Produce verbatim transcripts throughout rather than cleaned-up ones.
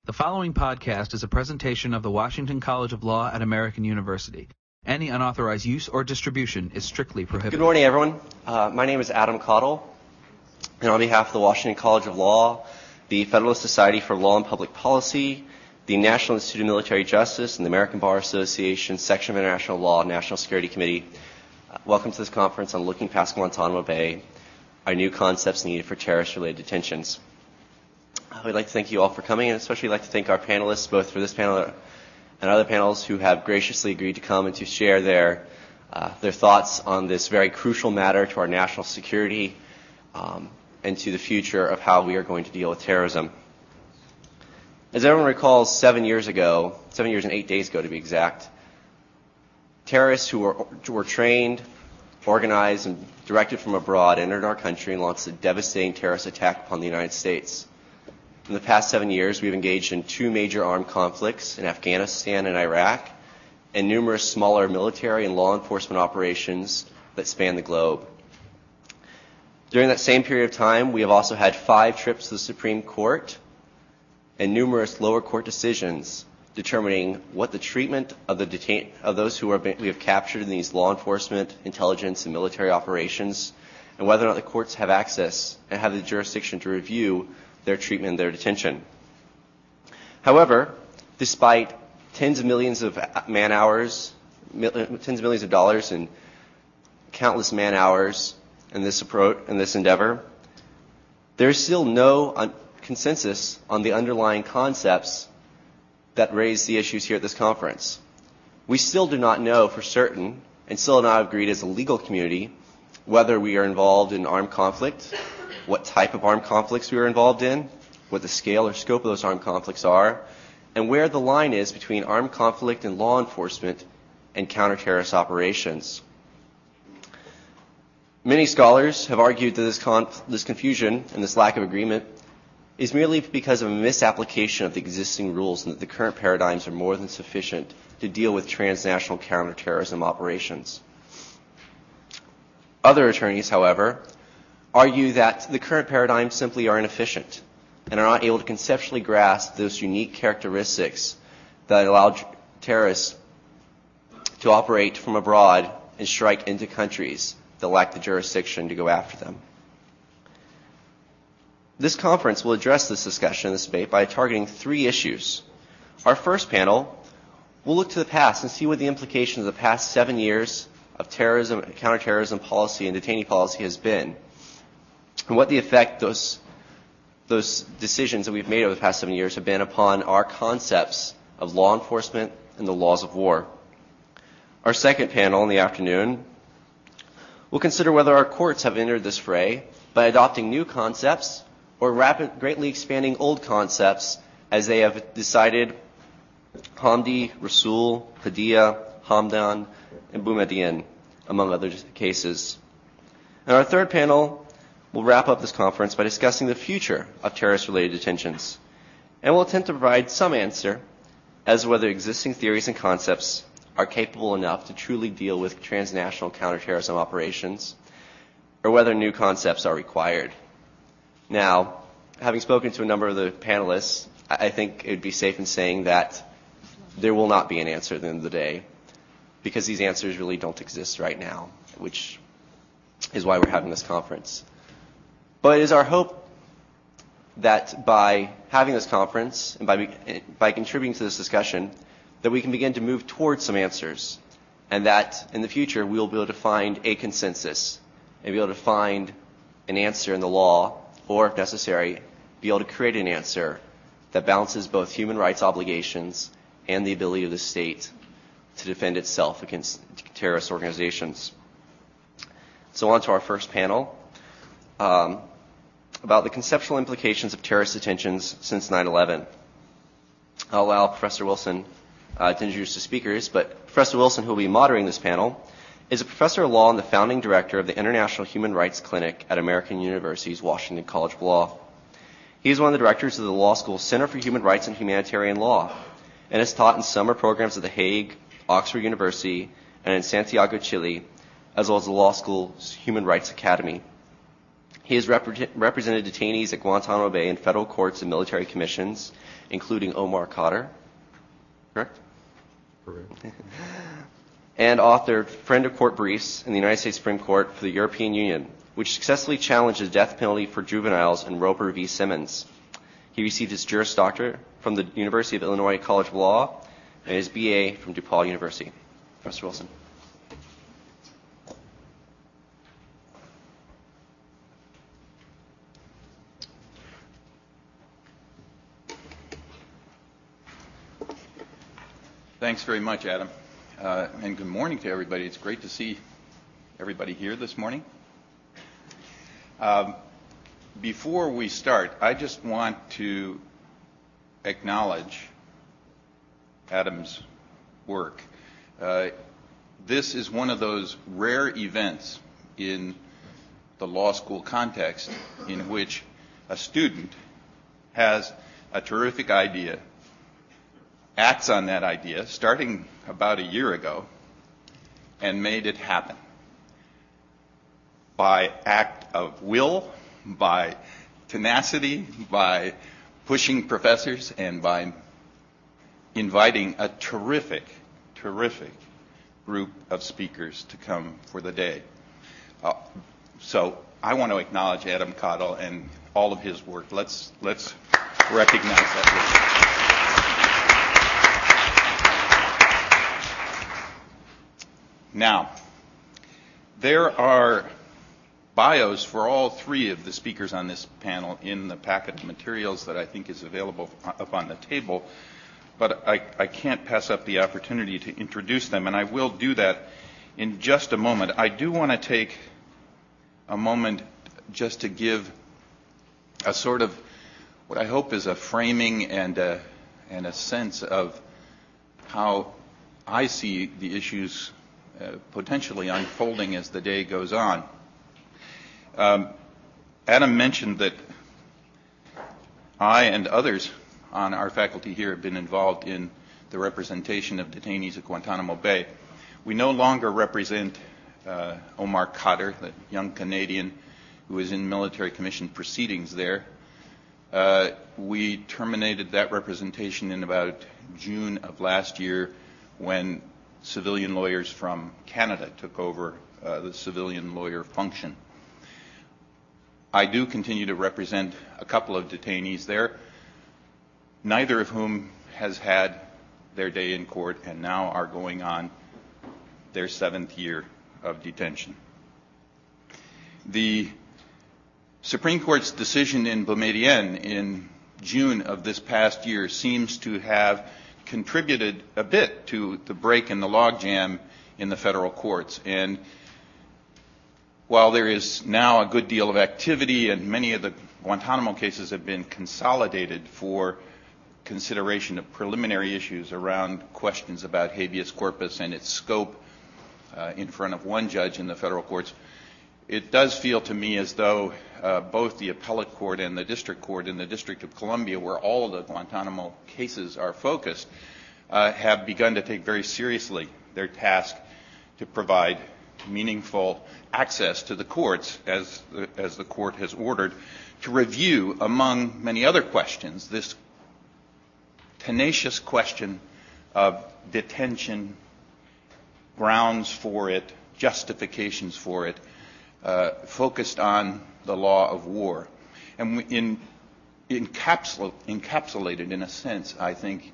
The following podcast is a presentation of the Washington College of Law at American University. Any unauthorized use or distribution is strictly prohibited. Good morning, everyone. Uh, my name is Adam Cottle, and on behalf of the Washington College of Law, the Federalist Society for Law and Public Policy, the National Institute of Military Justice, and the American Bar Association Section of International Law National Security Committee, uh, welcome to this conference on Looking Past Guantanamo Bay, our new concepts needed for terrorist-related detentions. I would like to thank you all for coming, and especially like to thank our panelists, both for this panel and other panels, who have graciously agreed to come and to share their uh, their thoughts on this very crucial matter to our national security um, and to the future of how we are going to deal with terrorism. As everyone recalls, seven years ago, seven years and eight days ago to be exact, terrorists who were, who were trained, organized, and directed from abroad entered our country and launched a devastating terrorist attack upon the United States. In the past seven years, we've engaged in two major armed conflicts in Afghanistan and Iraq, and numerous smaller military and law enforcement operations that span the globe. During that same period of time, we have also had five trips to the Supreme Court and numerous lower court decisions determining what the treatment of the detain- of those who are we have captured in these law enforcement, intelligence, and military operations, and whether or not the courts have access and have the jurisdiction to review their treatment and their detention. However, despite tens of millions of man hours, tens of millions of dollars and countless man hours in this approach, in this endeavor, there is still no un- consensus on the underlying concepts that raise the issues here at this conference. We still do not know for certain, and still not agreed as a legal community, whether we are involved in armed conflict, what type of armed conflicts we are involved in, what the scale or scope of those armed conflicts are, and where the line is between armed conflict and law enforcement and counter-terrorist operations. Many scholars have argued that this, conf- this confusion and this lack of agreement is merely because of a misapplication of the existing rules, and that the current paradigms are more than sufficient to deal with transnational counterterrorism operations. Other attorneys, however, argue that the current paradigms simply are inefficient and are not able to conceptually grasp those unique characteristics that allow terrorists to operate from abroad and strike into countries that lack the jurisdiction to go after them. This conference will address this discussion, this debate, by targeting three issues. Our first panel will look to the past and see what the implications of the past seven years of terrorism, counterterrorism policy and detainee policy has been, and what the effect those those decisions that we've made over the past seven years have been upon our concepts of law enforcement and the laws of war. Our second panel in the afternoon will consider whether our courts have entered this fray by adopting new concepts or rapid, greatly expanding old concepts as they have decided Hamdi, Rasul, Padilla, Hamdan, and Boumediene, among other cases. And our third panel will wrap up this conference by discussing the future of terrorist-related detentions, and we'll attempt to provide some answer as to whether existing theories and concepts are capable enough to truly deal with transnational counterterrorism operations, or whether new concepts are required. Now, having spoken to a number of the panelists, I think it would be safe in saying that there will not be an answer at the end of the day, because these answers really don't exist right now, which is why we're having this conference. But it is our hope that by having this conference and by, by contributing to this discussion, that we can begin to move towards some answers, and that in the future we will be able to find a consensus and be able to find an answer in the law, or if necessary, be able to create an answer that balances both human rights obligations and the ability of the state to defend itself against terrorist organizations. So on to our first panel. Um, about the conceptual implications of terrorist detentions since nine eleven. I'll allow Professor Wilson uh, to introduce the speakers, but Professor Wilson, who will be moderating this panel, is a professor of law and the founding director of the International Human Rights Clinic at American University's Washington College of Law. He is one of the directors of the law school's Center for Human Rights and Humanitarian Law, and has taught in summer programs at The Hague, Oxford University, and in Santiago, Chile, as well as the law school's Human Rights Academy. He has repre- represented detainees at Guantanamo Bay in federal courts and military commissions, including Omar Khadr, correct? Correct. And authored friend of court briefs in the United States Supreme Court for the European Union, which successfully challenged the death penalty for juveniles in Roper v. Simmons. He received his Juris Doctorate from the University of Illinois College of Law and his B A from DePaul University. Professor Wilson. Thanks very much, Adam. Uh, and good morning to everybody. It's great to see everybody here this morning. Um, before we start, I just want to acknowledge Adam's work. Uh, this is one of those rare events in the law school context in which a student has a terrific idea, acts on that idea, starting about a year ago, and made it happen. By act of will, by tenacity, by pushing professors, and by inviting a terrific, terrific group of speakers to come for the day. Uh, so I want to acknowledge Adam Cottle and all of his work. Let's, let's recognize that work. Now, there are bios for all three of the speakers on this panel in the packet of materials that I think is available up on the table, but I, I can't pass up the opportunity to introduce them, and I will do that in just a moment. I do want to take a moment just to give a sort of what I hope is a framing and a, and a sense of how I see the issues Uh, potentially unfolding as the day goes on. Um, Adam mentioned that I and others on our faculty here have been involved in the representation of detainees at Guantanamo Bay. We no longer represent uh, Omar Khadr, the young Canadian who is in military commission proceedings there. Uh, we terminated that representation in about June of last year when civilian lawyers from Canada took over uh, the civilian lawyer function. I do continue to represent a couple of detainees there, neither of whom has had their day in court and now are going on their seventh year of detention. The Supreme Court's decision in Boumediene in June of this past year seems to have contributed a bit to the break in the logjam in the federal courts. And while there is now a good deal of activity and many of the Guantanamo cases have been consolidated for consideration of preliminary issues around questions about habeas corpus and its scope uh, in front of one judge in the federal courts, it does feel to me as though uh, both the appellate court and the district court in the District of Columbia, where all of the Guantanamo cases are focused, uh, have begun to take very seriously their task to provide meaningful access to the courts, as the, as the court has ordered, to review, among many other questions, this tenacious question of detention, grounds for it, justifications for it, Uh, focused on the law of war. And in, encapsul- encapsulated, in a sense, I think,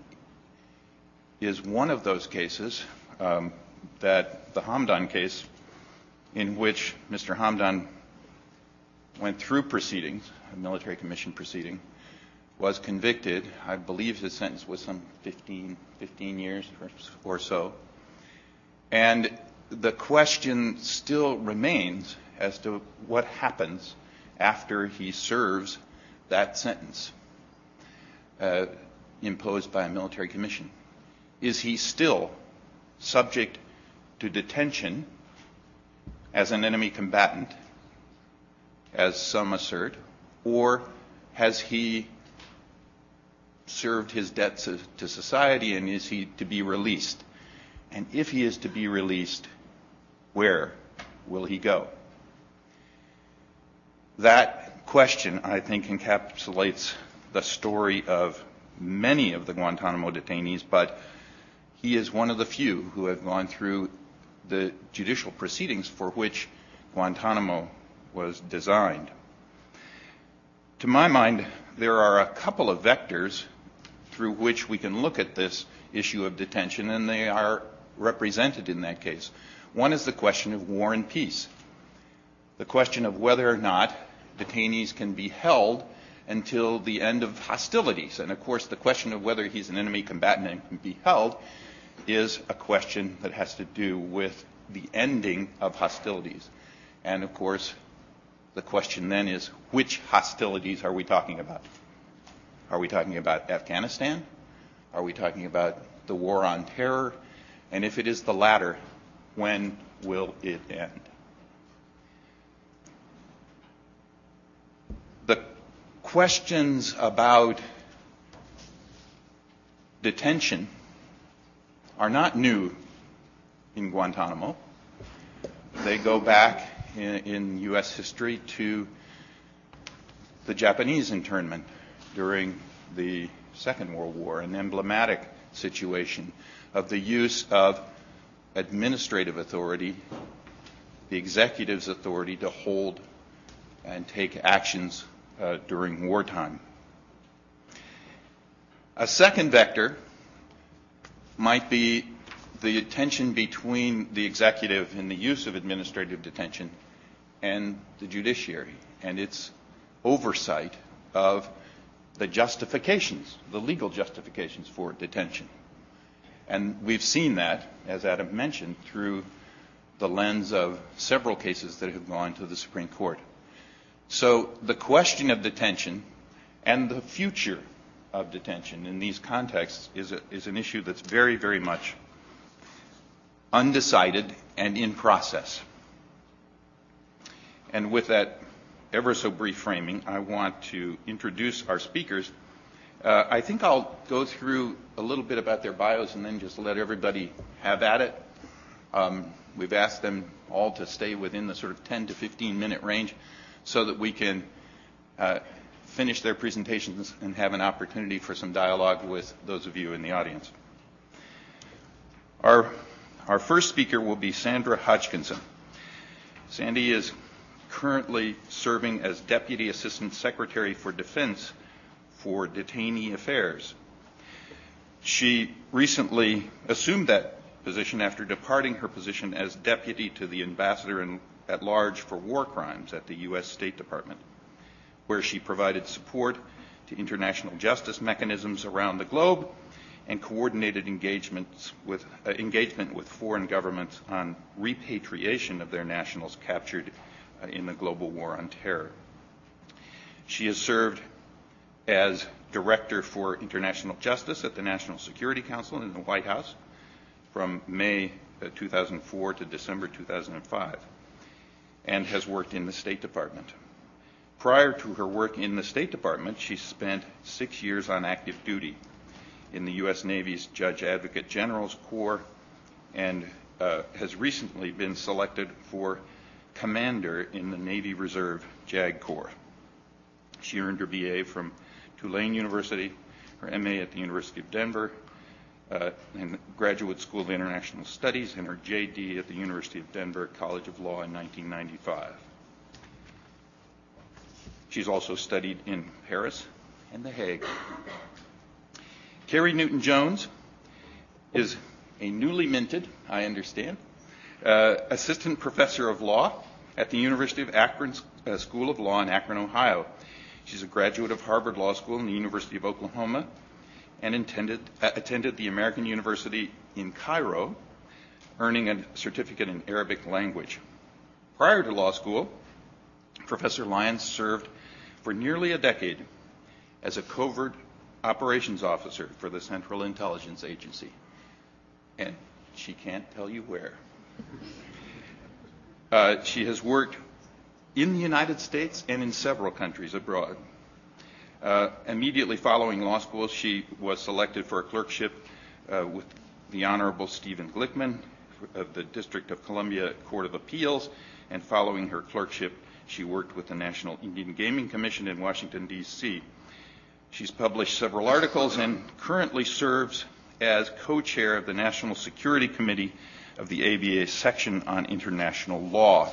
is one of those cases, um, that the Hamdan case, in which Mister Hamdan went through proceedings, a military commission proceeding, was convicted. I believe his sentence was some fifteen, fifteen years or, or so. And the question still remains as to what happens after he serves that sentence uh, imposed by a military commission. Is he still subject to detention as an enemy combatant, as some assert, or has he served his debt to, to society, and is he to be released? And if he is to be released, where will he go? That question, I think, encapsulates the story of many of the Guantanamo detainees, but he is one of the few who have gone through the judicial proceedings for which Guantanamo was designed. To my mind, there are a couple of vectors through which we can look at this issue of detention, and they are represented in that case. One is the question of war and peace, the question of whether or not detainees can be held until the end of hostilities. And of course, the question of whether he's an enemy combatant and can be held is a question that has to do with the ending of hostilities. And of course, the question then is, which hostilities are we talking about? Are we talking about Afghanistan? Are we talking about the war on terror? And if it is the latter, when will it end? The questions about detention are not new in Guantanamo. They go back in, in U S history to the Japanese internment during the Second World War, an emblematic situation of the use of administrative authority, the executive's authority to hold and take actions uh, during wartime. A second vector might be the tension between the executive in the use of administrative detention and the judiciary and its oversight of the justifications, the legal justifications for detention. And we've seen that, as Adam mentioned, through the lens of several cases that have gone to the Supreme Court. So the question of detention and the future of detention in these contexts is, a, is an issue that's very, very much undecided and in process. And with that ever so brief framing, I want to introduce our speakers. Uh, I think I'll go through a little bit about their bios and then just let everybody have at it. Um, we've asked them all to stay within the sort of ten to fifteen minute range so that we can uh, finish their presentations and have an opportunity for some dialogue with those of you in the audience. Our, our first speaker will be Sandra Hodgkinson. Sandy is currently serving as Deputy Assistant Secretary for Defense for Detainee Affairs. She recently assumed that position after departing her position as Deputy to the Ambassador in, at Large for War Crimes at the U S State Department, where she provided support to international justice mechanisms around the globe and coordinated engagements with, uh, engagement with foreign governments on repatriation of their nationals captured uh, in the global war on terror. She has served as Director for International Justice at the National Security Council in the White House from May uh, two thousand four to December two thousand five, and has worked in the State Department. Prior to her work in the State Department, she spent six years on active duty in the U S Navy's Judge Advocate General's Corps and uh, has recently been selected for Commander in the Navy Reserve JAG Corps. She earned her B A from Tulane University, her M A at the University of Denver, uh, and the Graduate School of International Studies, and her J D at the University of Denver College of Law in nineteen ninety-five. She's also studied in Paris and The Hague. Carrie Newton-Jones is a newly minted, I understand, uh, Assistant Professor of Law at the University of Akron uh, School of Law in Akron, Ohio. She's a graduate of Harvard Law School and the University of Oklahoma and intended, uh, attended the American University in Cairo, earning a certificate in Arabic language. Prior to law school, Professor Lyons served for nearly a decade as a covert operations officer for the Central Intelligence Agency. And she can't tell you where. Uh, she has worked in the United States and in several countries abroad. Uh, immediately following law school, she was selected for a clerkship uh, with the Honorable Stephen Glickman of the District of Columbia Court of Appeals, and following her clerkship, She worked with the National Indian Gaming Commission in Washington, D C She's published several articles and currently serves as co-chair of the National Security Committee of the A B A Section on International Law.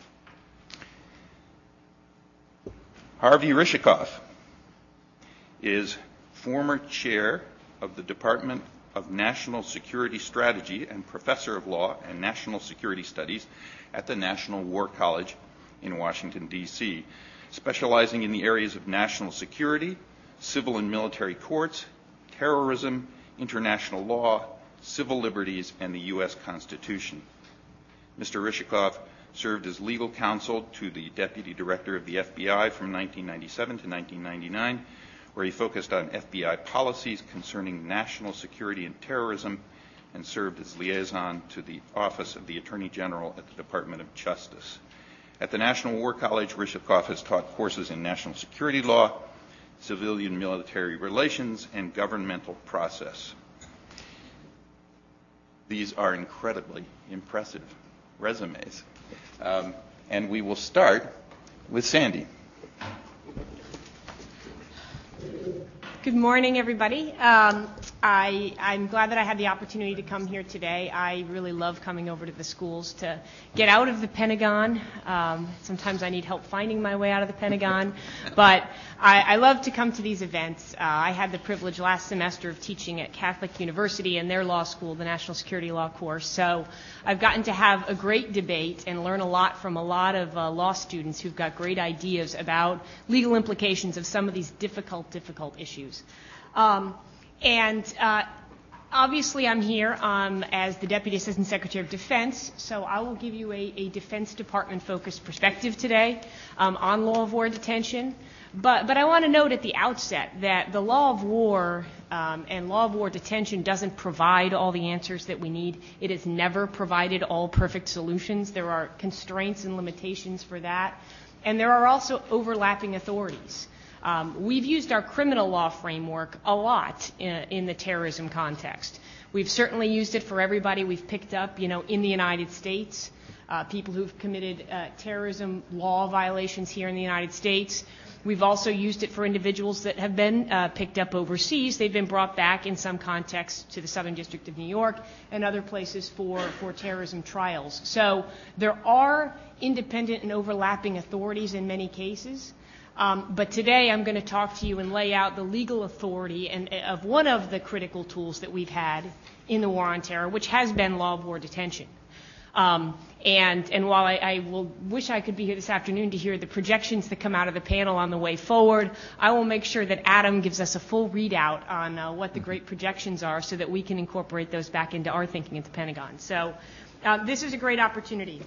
Harvey Rishikoff is former chair of the Department of National Security Strategy and professor of law and national security studies at the National War College in Washington, D C, specializing in the areas of national security, civil and military courts, terrorism, international law, civil liberties, and the U S Constitution. Mister Rishikoff served as legal counsel to the Deputy Director of the F B I from nineteen ninety-seven to nineteen ninety-nine, where he focused on F B I policies concerning national security and terrorism, and served as liaison to the Office of the Attorney General at the Department of Justice. At the National War College, Rishikoff has taught courses in national security law, civilian-military relations, and governmental process. These are incredibly impressive resumes. Um, and we will start with Sandy. Good morning, everybody. Um, I, I'm glad that I had the opportunity to come here today. I really love coming over to the schools to get out of the Pentagon. Um, sometimes I need help finding my way out of the Pentagon, but I, I love to come to these events. Uh, I had the privilege last semester of teaching at Catholic University in their law school, the National Security Law course, so I've gotten to have a great debate and learn a lot from a lot of uh, law students who've got great ideas about legal implications of some of these difficult, difficult issues. Um, and uh, obviously I'm here um, as the Deputy Assistant Secretary of Defense, so I will give you a, a Defense Department-focused perspective today um, on law of war detention. But, but I want to note at the outset that the law of war um, and law of war detention doesn't provide all the answers that we need. It has never provided all perfect solutions. There are constraints and limitations for that. And there are also overlapping authorities. Um, we've used our criminal law framework a lot in, in the terrorism context. We've certainly used it for everybody we've picked up, you know, in the United States, uh, people who've committed uh, terrorism law violations here in the United States. We've also used it for individuals that have been uh, picked up overseas. They've been brought back in some contexts to the Southern District of New York and other places for, for terrorism trials. So there are independent and overlapping authorities in many cases. Um, but today I'm going to talk to you and lay out the legal authority and, of one of the critical tools that we've had in the war on terror, which has been law of war detention. Um, and, and while I, I will wish I could be here this afternoon to hear the projections that come out of the panel on the way forward, I will make sure that Adam gives us a full readout on uh, what the great projections are so that we can incorporate those back into our thinking at the Pentagon. So uh, this is a great opportunity.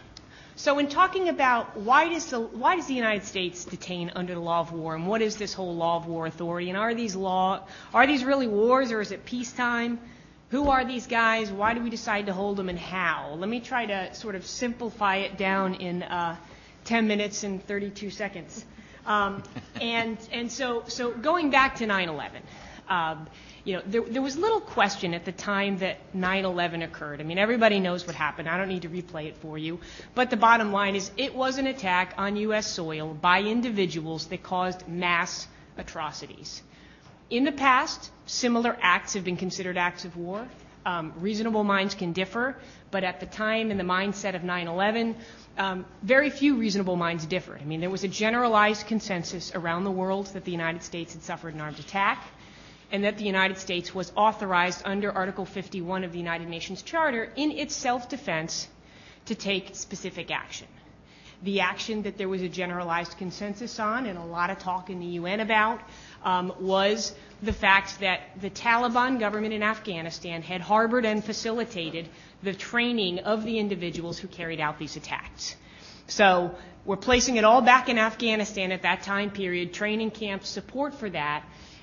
So in talking about why does, the, why does the United States detain under the law of war, and what is this whole law of war authority, and are these law, are these really wars, or is it peacetime? Who are these guys? Why do we decide to hold them, and how? Let me try to sort of simplify it down in uh, ten minutes and thirty-two seconds. Um, and and so so going back to nine eleven, um, you know, there, there was little question at the time that nine eleven occurred. I mean, everybody knows what happened. I don't need to replay it for you. But the bottom line is it was an attack on U S soil by individuals that caused mass atrocities. In the past, similar acts have been considered acts of war. Um, reasonable minds can differ, but at the time in the mindset of nine eleven, um, very few reasonable minds differed. I mean, there was a generalized consensus around the world that the United States had suffered an armed attack, and that the United States was authorized under Article fifty-one of the United Nations Charter in its self-defense to take specific action. The action that there was a generalized consensus on and a lot of talk in the U N about um, was the fact that the Taliban government in Afghanistan had harbored and facilitated the training of the individuals who carried out these attacks. So we're placing it all back in Afghanistan at that time period, training camps, support for that.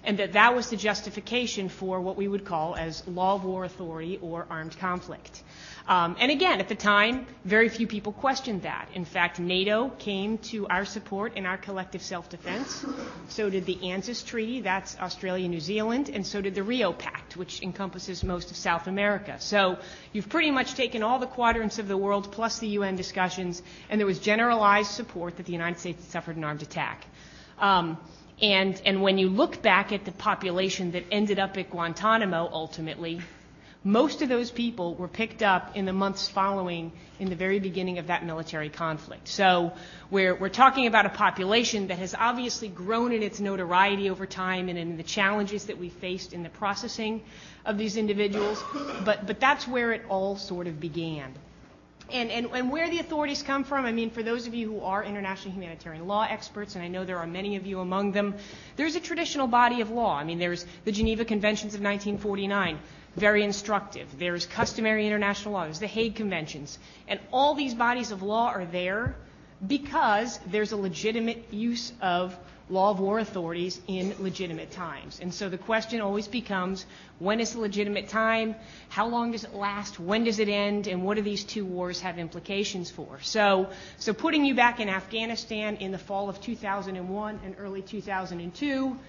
and that that was the justification for what we would call as law of war authority or armed conflict. Um, and again, at the time, very few people questioned that. In fact, NATO came to our support in our collective self-defense. So did the ANZUS Treaty, that's Australia, New Zealand, and so did the Rio Pact, which encompasses most of South America. So you've pretty much taken all the quadrants of the world plus the U N discussions, and there was generalized support that the United States had suffered an armed attack. Um, and, and when you look back at the population that ended up at Guantanamo ultimately, most of those people were picked up in the months following in the very beginning of that military conflict. So we're, we're talking about a population that has obviously grown in its notoriety over time and in the challenges that we faced in the processing of these individuals, but, but that's where it all sort of began. And, and, and where the authorities come from, I mean, for those of you who are international humanitarian law experts, and I know there are many of you among them, there's a traditional body of law. I mean, there's the Geneva Conventions of nineteen forty-nine, very instructive. There's customary international law. There's the Hague Conventions. And all these bodies of law are there because there's a legitimate use of law of war authorities in legitimate times. And so the question always becomes, when is the legitimate time? How long does it last? When does it end? And what do these two wars have implications for? So, so putting you back in Afghanistan in the fall of two thousand one and early two thousand two,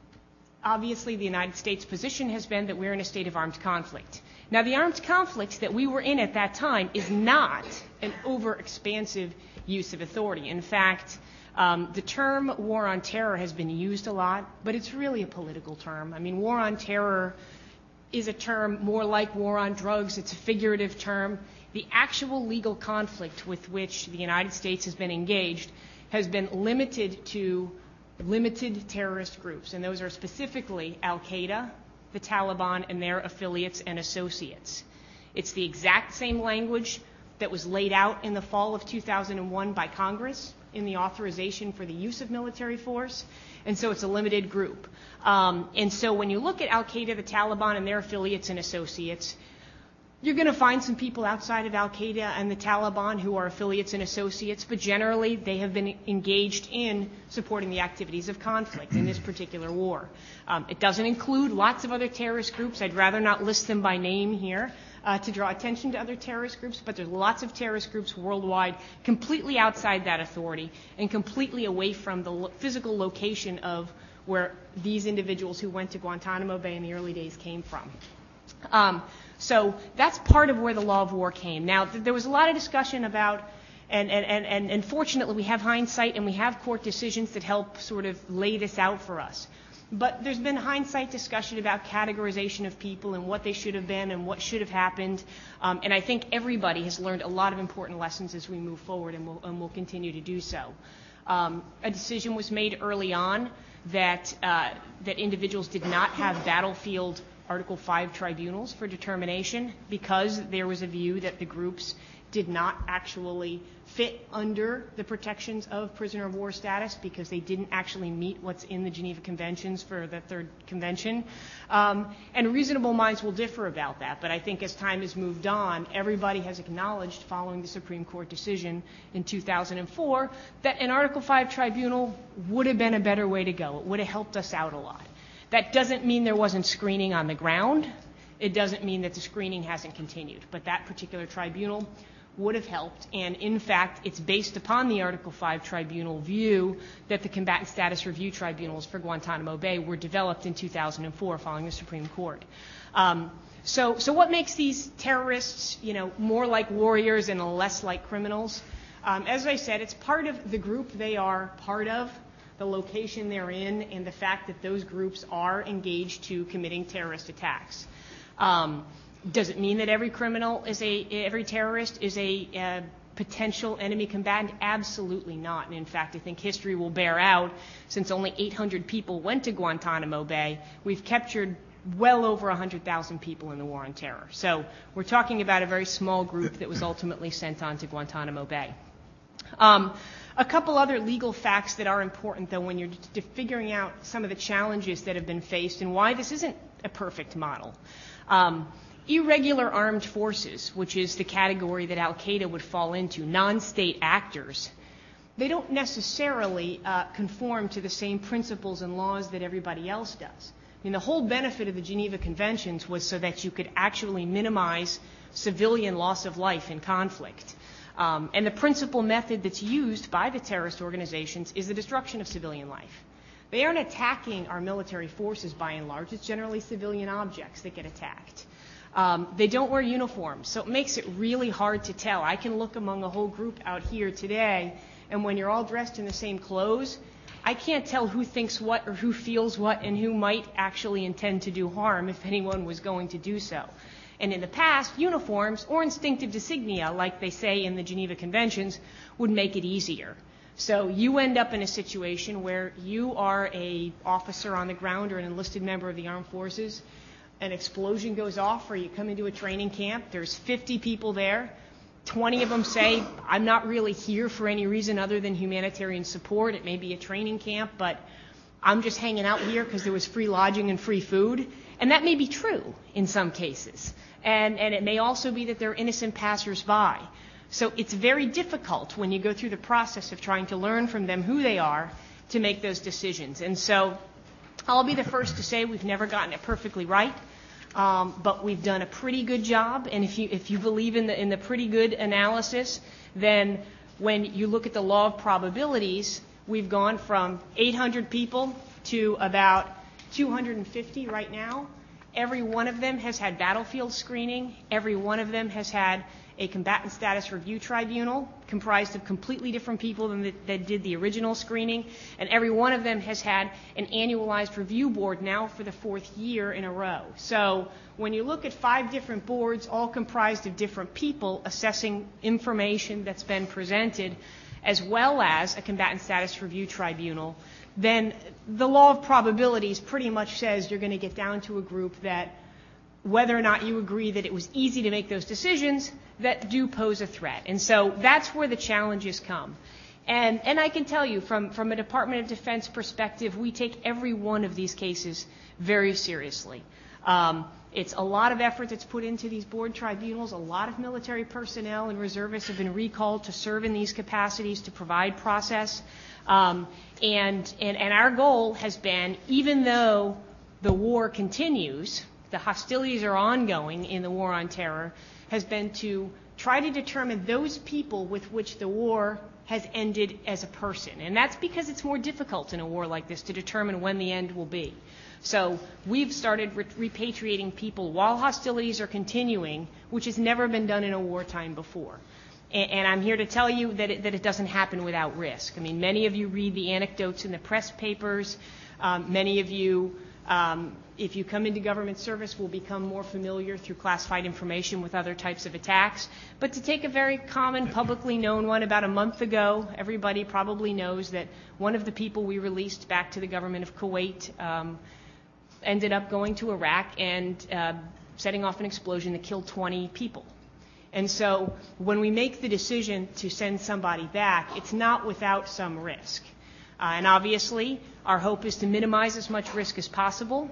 obviously the United States position has been that we're in a state of armed conflict. Now, the armed conflict that we were in at that time is not an overexpansive use of authority. In fact, Um, the term war on terror has been used a lot, but it's really a political term. I mean, war on terror is a term more like war on drugs. It's a figurative term. The actual legal conflict with which the United States has been engaged has been limited to limited terrorist groups, and those are specifically Al-Qaeda, the Taliban, and their affiliates and associates. It's the exact same language that was laid out in the fall of two thousand one by Congress in the authorization for the use of military force, and so it's a limited group. Um, and so when you look at Al-Qaeda, the Taliban, and their affiliates and associates, you're going to find some people outside of Al-Qaeda and the Taliban who are affiliates and associates, but generally they have been engaged in supporting the activities of conflict in this particular war. Um, it doesn't include lots of other terrorist groups. I'd rather not list them by name here uh, to draw attention to other terrorist groups, but there's lots of terrorist groups worldwide completely outside that authority and completely away from the lo- physical location of where these individuals who went to Guantanamo Bay in the early days came from. Um, so that's part of where the law of war came. Now, th- there was a lot of discussion about, and, and, and, and, and fortunately we have hindsight and we have court decisions that help sort of lay this out for us. But there's been hindsight discussion about categorization of people and what they should have been and what should have happened. Um, and I think everybody has learned a lot of important lessons as we move forward, and we'll, and we'll continue to do so. Um, a decision was made early on that, uh, that individuals did not have battlefield Article five tribunals for determination because there was a view that the groups did not actually fit under the protections of prisoner of war status because they didn't actually meet what's in the Geneva Conventions for the Third Convention. Um, and reasonable minds will differ about that, but I think as time has moved on, everybody has acknowledged following the Supreme Court decision in two thousand four that an Article five tribunal would have been a better way to go. It would have helped us out a lot. That doesn't mean there wasn't screening on the ground. It doesn't mean that the screening hasn't continued, but that particular tribunal would have helped, and in fact, it's based upon the Article five tribunal view that the combatant status review tribunals for Guantanamo Bay were developed in two thousand four following the Supreme Court. Um, so, so what makes these terrorists, you know, more like warriors and less like criminals? Um, as I said, it's part of the group they are part of, the location they're in, and the fact that those groups are engaged to committing terrorist attacks. Um, does it mean that every criminal is a, every terrorist is a uh, potential enemy combatant? Absolutely not. And in fact, I think history will bear out, since only eight hundred people went to Guantanamo Bay, we've captured well over one hundred thousand people in the war on terror. So we're talking about a very small group that was ultimately sent on to Guantanamo Bay. Um, a couple other legal facts that are important, though, when you're d- figuring out some of the challenges that have been faced and why this isn't a perfect model. Um, irregular armed forces, which is the category that Al-Qaeda would fall into, non-state actors, they don't necessarily uh, conform to the same principles and laws that everybody else does. I mean, the whole benefit of the Geneva Conventions was so that you could actually minimize civilian loss of life in conflict. Um, and the principal method that's used by the terrorist organizations is the destruction of civilian life. They aren't attacking our military forces by and large. It's generally civilian objects that get attacked. Um, they don't wear uniforms, so it makes it really hard to tell. I can look among a whole group out here today, and when you're all dressed in the same clothes, I can't tell who thinks what or who feels what and who might actually intend to do harm if anyone was going to do so. And in the past, uniforms or instinctive designia, like they say in the Geneva Conventions, would make it easier. So you end up in a situation where you are an officer on the ground or an enlisted member of the armed forces. An explosion goes off, or you come into a training camp. There's fifty people there. twenty of them say, I'm not really here for any reason other than humanitarian support. It may be a training camp, but I'm just hanging out here because there was free lodging and free food. And that may be true in some cases. And, and it may also be that they're innocent passersby. So it's very difficult when you go through the process of trying to learn from them who they are to make those decisions. And so I'll be the first to say we've never gotten it perfectly right, um, but we've done a pretty good job. And if you if you believe in the in the pretty good analysis, then when you look at the law of probabilities, we've gone from eight hundred people to about two hundred fifty right now. Every one of them has had battlefield screening. Every one of them has had a combatant status review tribunal comprised of completely different people than the, that did the original screening. And every one of them has had an annualized review board now for the fourth year in a row. So when you look at five different boards, all comprised of different people assessing information that's been presented, as well as a combatant status review tribunal, then the law of probabilities pretty much says you're going to get down to a group that, whether or not you agree that it was easy to make those decisions, that do pose a threat. And so that's where the challenges come. And, and I can tell you, from, from a Department of Defense perspective, we take every one of these cases very seriously. Um, it's a lot of effort that's put into these board tribunals. A lot of military personnel and reservists have been recalled to serve in these capacities to provide process. Um, and, and, and our goal has been, even though the war continues, the hostilities are ongoing in the war on terror, has been to try to determine those people with which the war has ended as a person. And that's because it's more difficult in a war like this to determine when the end will be. So we've started re- repatriating people while hostilities are continuing, which has never been done in a wartime before. And, and I'm here to tell you that it, that it doesn't happen without risk. I mean, many of you read the anecdotes in the press papers. Um, many of you Um, if you come into government service, will become more familiar through classified information with other types of attacks. But to take a very common, publicly known one, about a month ago, everybody probably knows that one of the people we released back to the government of Kuwait um, ended up going to Iraq and uh, setting off an explosion that killed twenty people. And so when we make the decision to send somebody back, it's not without some risk. Uh, and obviously, our hope is to minimize as much risk as possible.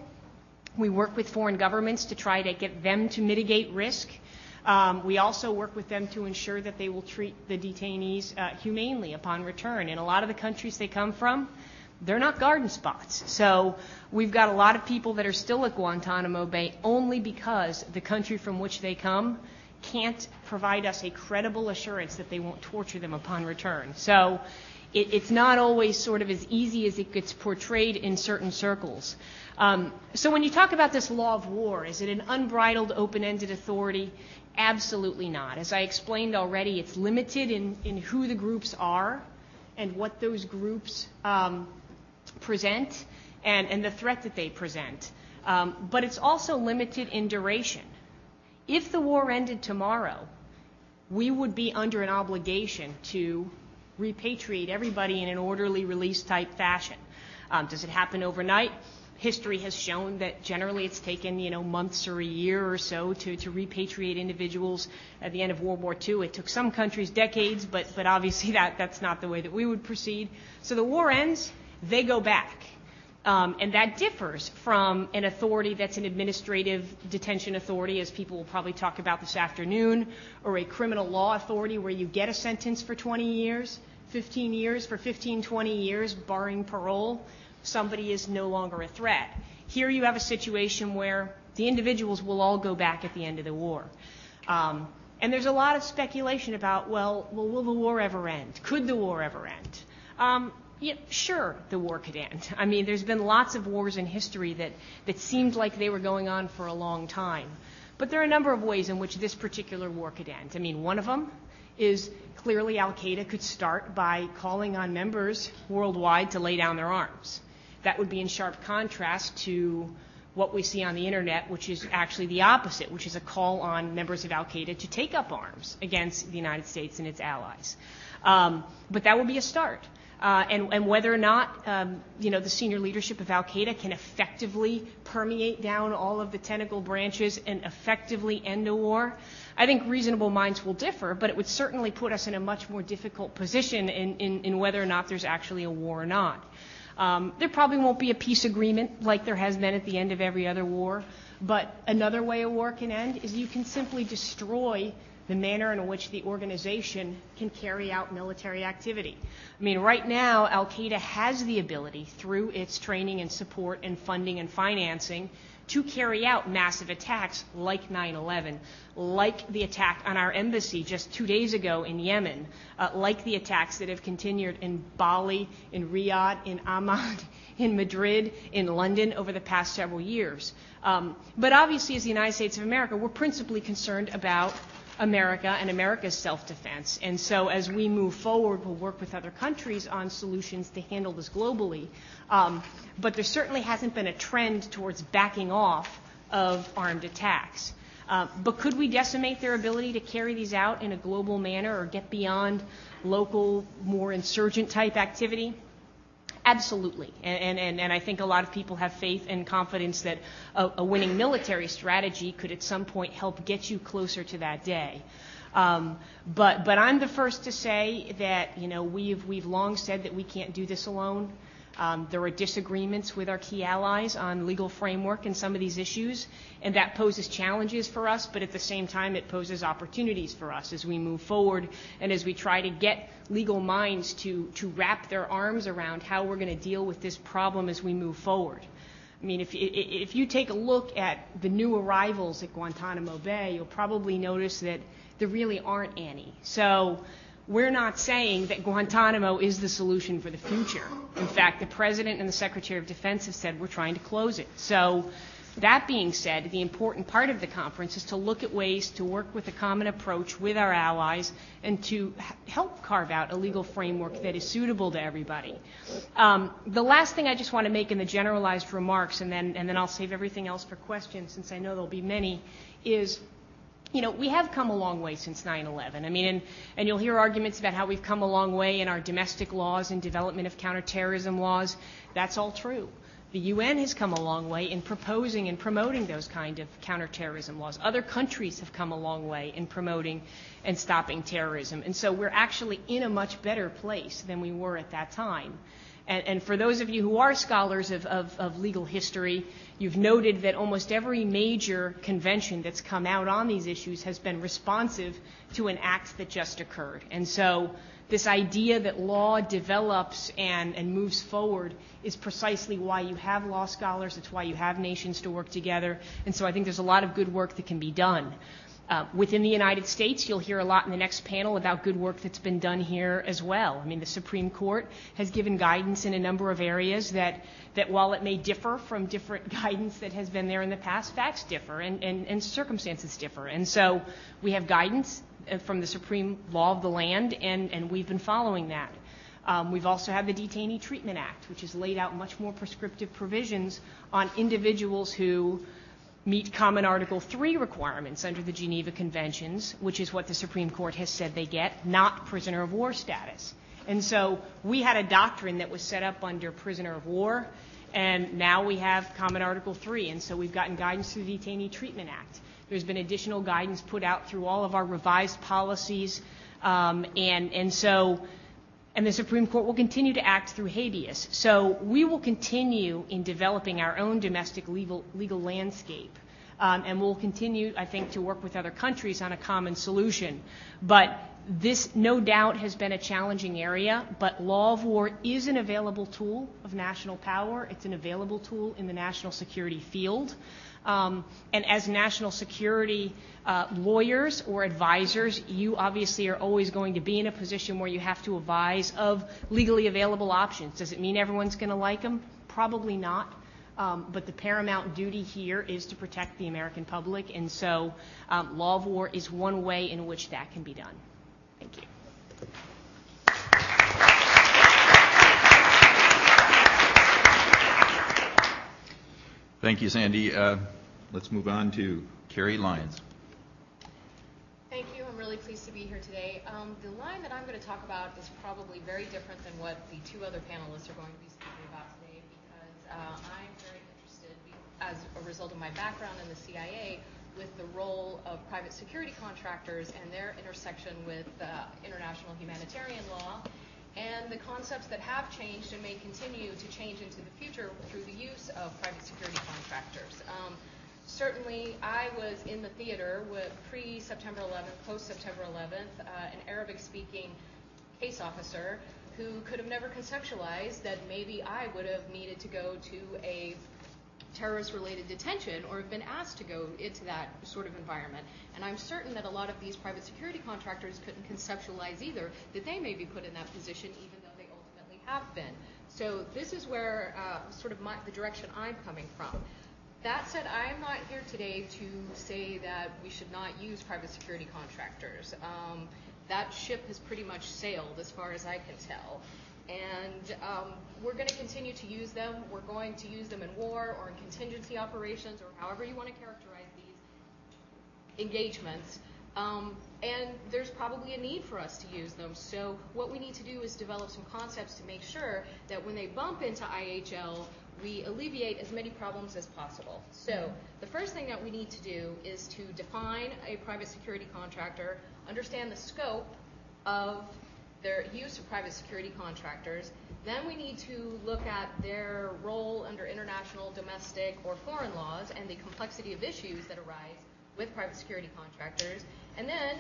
We work with foreign governments to try to get them to mitigate risk. Um, we also work with them to ensure that they will treat the detainees uh, humanely upon return. In a lot of the countries they come from, they're not garden spots. So we've got a lot of people that are still at Guantanamo Bay only because the country from which they come can't provide us a credible assurance that they won't torture them upon return. So It, it's not always sort of as easy as it gets portrayed in certain circles. Um, so when you talk about this law of war, is it an unbridled, open-ended authority? Absolutely not. As I explained already, it's limited in, in who the groups are and what those groups um, present and, and the threat that they present. Um, but it's also limited in duration. If the war ended tomorrow, we would be under an obligation to repatriate everybody in an orderly release type fashion. Um, does it happen overnight? History has shown that generally it's taken, you know, months or a year or so to, to repatriate individuals. At the end of World War Two, it took some countries decades, but, but obviously that, that's not the way that we would proceed. So the war ends, they go back. Um, and that differs from an authority that's an administrative detention authority, as people will probably talk about this afternoon, or a criminal law authority where you get a sentence for twenty years. fifteen years, for fifteen, twenty years, barring parole, somebody is no longer a threat. Here you have a situation where the individuals will all go back at the end of the war. Um, and there's a lot of speculation about, well, well, will the war ever end? Could the war ever end? Um, yeah, sure, the war could end. I mean, there's been lots of wars in history that, that seemed like they were going on for a long time. But there are a number of ways in which this particular war could end. I mean, one of them is clearly Al-Qaeda could start by calling on members worldwide to lay down their arms. That would be in sharp contrast to what we see on the internet, which is actually the opposite, which is a call on members of Al-Qaeda to take up arms against the United States and its allies. Um, but that would be a start. Uh, and, and whether or not, um, you know, the senior leadership of Al-Qaeda can effectively permeate down all of the tentacle branches and effectively end a war, I think reasonable minds will differ, but it would certainly put us in a much more difficult position in, in, in whether or not there's actually a war or not. Um, there probably won't be a peace agreement like there has been at the end of every other war, but another way a war can end is you can simply destroy the manner in which the organization can carry out military activity. I mean, right now, Al-Qaeda has the ability, through its training and support and funding and financing, to carry out massive attacks like nine eleven, like the attack on our embassy just two days ago in Yemen, uh, like the attacks that have continued in Bali, in Riyadh, in Amman, in Madrid, in London over the past several years. Um, but obviously, as the United States of America, we're principally concerned about America and America's self-defense. And so as we move forward, we'll work with other countries on solutions to handle this globally. Um, but there certainly hasn't been a trend towards backing off of armed attacks. Uh, but could we decimate their ability to carry these out in a global manner or get beyond local, more insurgent-type activity? Absolutely. And, and, and I think a lot of people have faith and confidence that a, a winning military strategy could at some point help get you closer to that day. Um, but, but I'm the first to say that, you know, we've, we've long said that we can't do this alone. Um, there are disagreements with our key allies on legal framework in some of these issues, and that poses challenges for us, but at the same time it poses opportunities for us as we move forward and as we try to get legal minds to, to wrap their arms around how we're going to deal with this problem as we move forward. I mean, if, if you take a look at the new arrivals at Guantanamo Bay, you'll probably notice that there really aren't any. So we're not saying that Guantanamo is the solution for the future. In fact, the President and the Secretary of Defense have said we're trying to close it. So that being said, the important part of the conference is to look at ways to work with a common approach with our allies and to help carve out a legal framework that is suitable to everybody. Um, the last thing I just want to make in the generalized remarks, and then, and then I'll save everything else for questions since I know there'll be many, is you know, we have come a long way since nine eleven. I mean, and, and you'll hear arguments about how we've come a long way in our domestic laws and development of counterterrorism laws. That's all true. The U N has come a long way in proposing and promoting those kind of counterterrorism laws. Other countries have come a long way in promoting and stopping terrorism. And so we're actually in a much better place than we were at that time. And, and for those of you who are scholars of, of, of legal history, you've noted that almost every major convention that's come out on these issues has been responsive to an act that just occurred. And so this idea that law develops and, and moves forward is precisely why you have law scholars. It's why you have nations to work together. And so I think there's a lot of good work that can be done. Uh, within the United States, you'll hear a lot in the next panel about good work that's been done here as well. I mean, the Supreme Court has given guidance in a number of areas that, that while it may differ from different guidance that has been there in the past, facts differ and, and, and circumstances differ. And so we have guidance from the Supreme Law of the land, and, and we've been following that. Um, we've also had the Detainee Treatment Act, which has laid out much more prescriptive provisions on individuals who meet common Article three requirements under the Geneva Conventions, which is what the Supreme Court has said they get, not prisoner of war status. And so we had a doctrine that was set up under prisoner of war, and now we have common Article three, and so we've gotten guidance through the Detainee Treatment Act. There's been additional guidance put out through all of our revised policies, um, and, and so and the Supreme Court will continue to act through habeas. So we will continue in developing our own domestic legal, legal landscape. Um, and we'll continue, I think, to work with other countries on a common solution. But this, no doubt, has been a challenging area, but law of war is an available tool of national power. It's an available tool in the national security field. Um, and as national security uh, lawyers or advisors, you obviously are always going to be in a position where you have to advise of legally available options. Does it mean everyone's going to like them? Probably not. Um, but the paramount duty here is to protect the American public, and so um, law of war is one way in which that can be done. Thank you. Thank you, Sandy. Uh, let's move on to Carrie Lyons. Thank you. I'm really pleased to be here today. Um, the line that I'm going to talk about is probably very different than what the two other panelists are going to be speaking about today, because uh, I'm very interested, as a result of my background in the C I A, with the role of private security contractors and their intersection with uh, international humanitarian law, and the concepts that have changed and may continue to change into the future through the use of private security contractors. Um, certainly, I was in the theater with pre-September eleventh, post-September eleventh, uh, an Arabic-speaking case officer who could have never conceptualized that maybe I would have needed to go to a terrorist-related detention or have been asked to go into that sort of environment. And I'm certain that a lot of these private security contractors couldn't conceptualize either that they may be put in that position, even though they ultimately have been. So this is where uh, sort of my, the direction I'm coming from. That said, I'm not here today to say that we should not use private security contractors. Um, that ship has pretty much sailed as far as I can tell. And um, we're going to continue to use them. We're going to use them in war or in contingency operations, or however you want to characterize these engagements. Um, and there's probably a need for us to use them. So what we need to do is develop some concepts to make sure that when they bump into I H L, we alleviate as many problems as possible. So the first thing that we need to do is to define a private security contractor, understand the scope of their use of private security contractors. Then we need to look at their role under international, domestic, or foreign laws and the complexity of issues that arise with private security contractors. And then,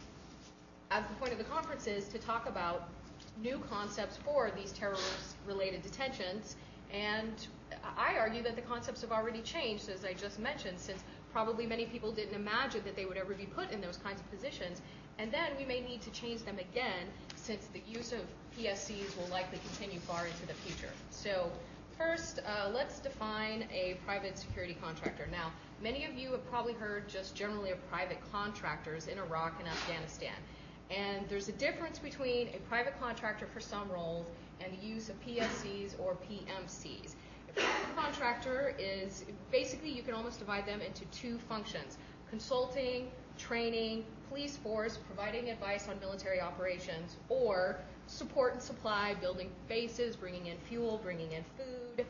as the point of the conference is, to talk about new concepts for these terrorist-related detentions. And I argue that the concepts have already changed, as I just mentioned, since probably many people didn't imagine that they would ever be put in those kinds of positions. And then we may need to change them again, since the use of P S Cs will likely continue far into the future. So first, uh, let's define a private security contractor. Now, many of you have probably heard just generally of private contractors in Iraq and Afghanistan. And there's a difference between a private contractor for some roles and the use of P S Cs or P M Cs. A private contractor is, basically you can almost divide them into two functions: consulting, training, police force, providing advice on military operations, or support and supply, building bases, bringing in fuel, bringing in food.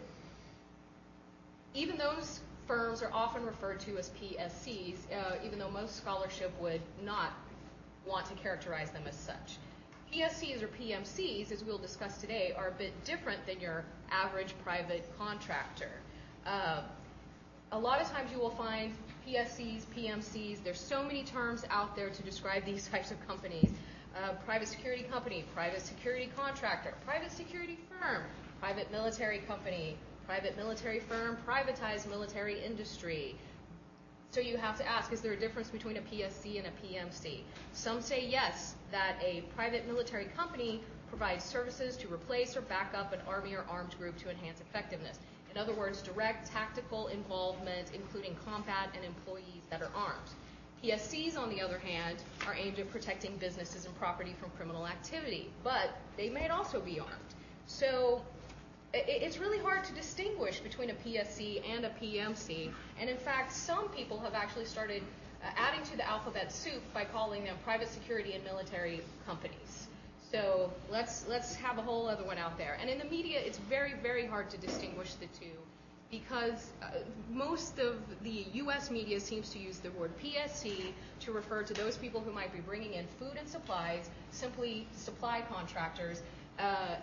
Even those firms are often referred to as P S Cs, uh, even though most scholarship would not want to characterize them as such. P S Cs or P M Cs, as we'll discuss today, are a bit different than your average private contractor. Uh, a lot of times you will find P S Cs, P M Cs, there's so many terms out there to describe these types of companies. Uh, private security company, private security contractor, private security firm, private military company, private military firm, privatized military industry. So you have to ask, is there a difference between a P S C and a P M C? Some say yes, that a private military company provides services to replace or back up an army or armed group to enhance effectiveness. In other words, direct tactical involvement, including combat and employees that are armed. P S Cs, on the other hand, are aimed at protecting businesses and property from criminal activity, but they may also be armed. So it's really hard to distinguish between a P S C and a P M C, and in fact, some people have actually started uh, adding to the alphabet soup by calling them private security and military companies. So let's let's have a whole other one out there. And in the media, it's very, very hard to distinguish the two, because uh, most of the U S media seems to use the word P S C to refer to those people who might be bringing in food and supplies, simply supply contractors, uh,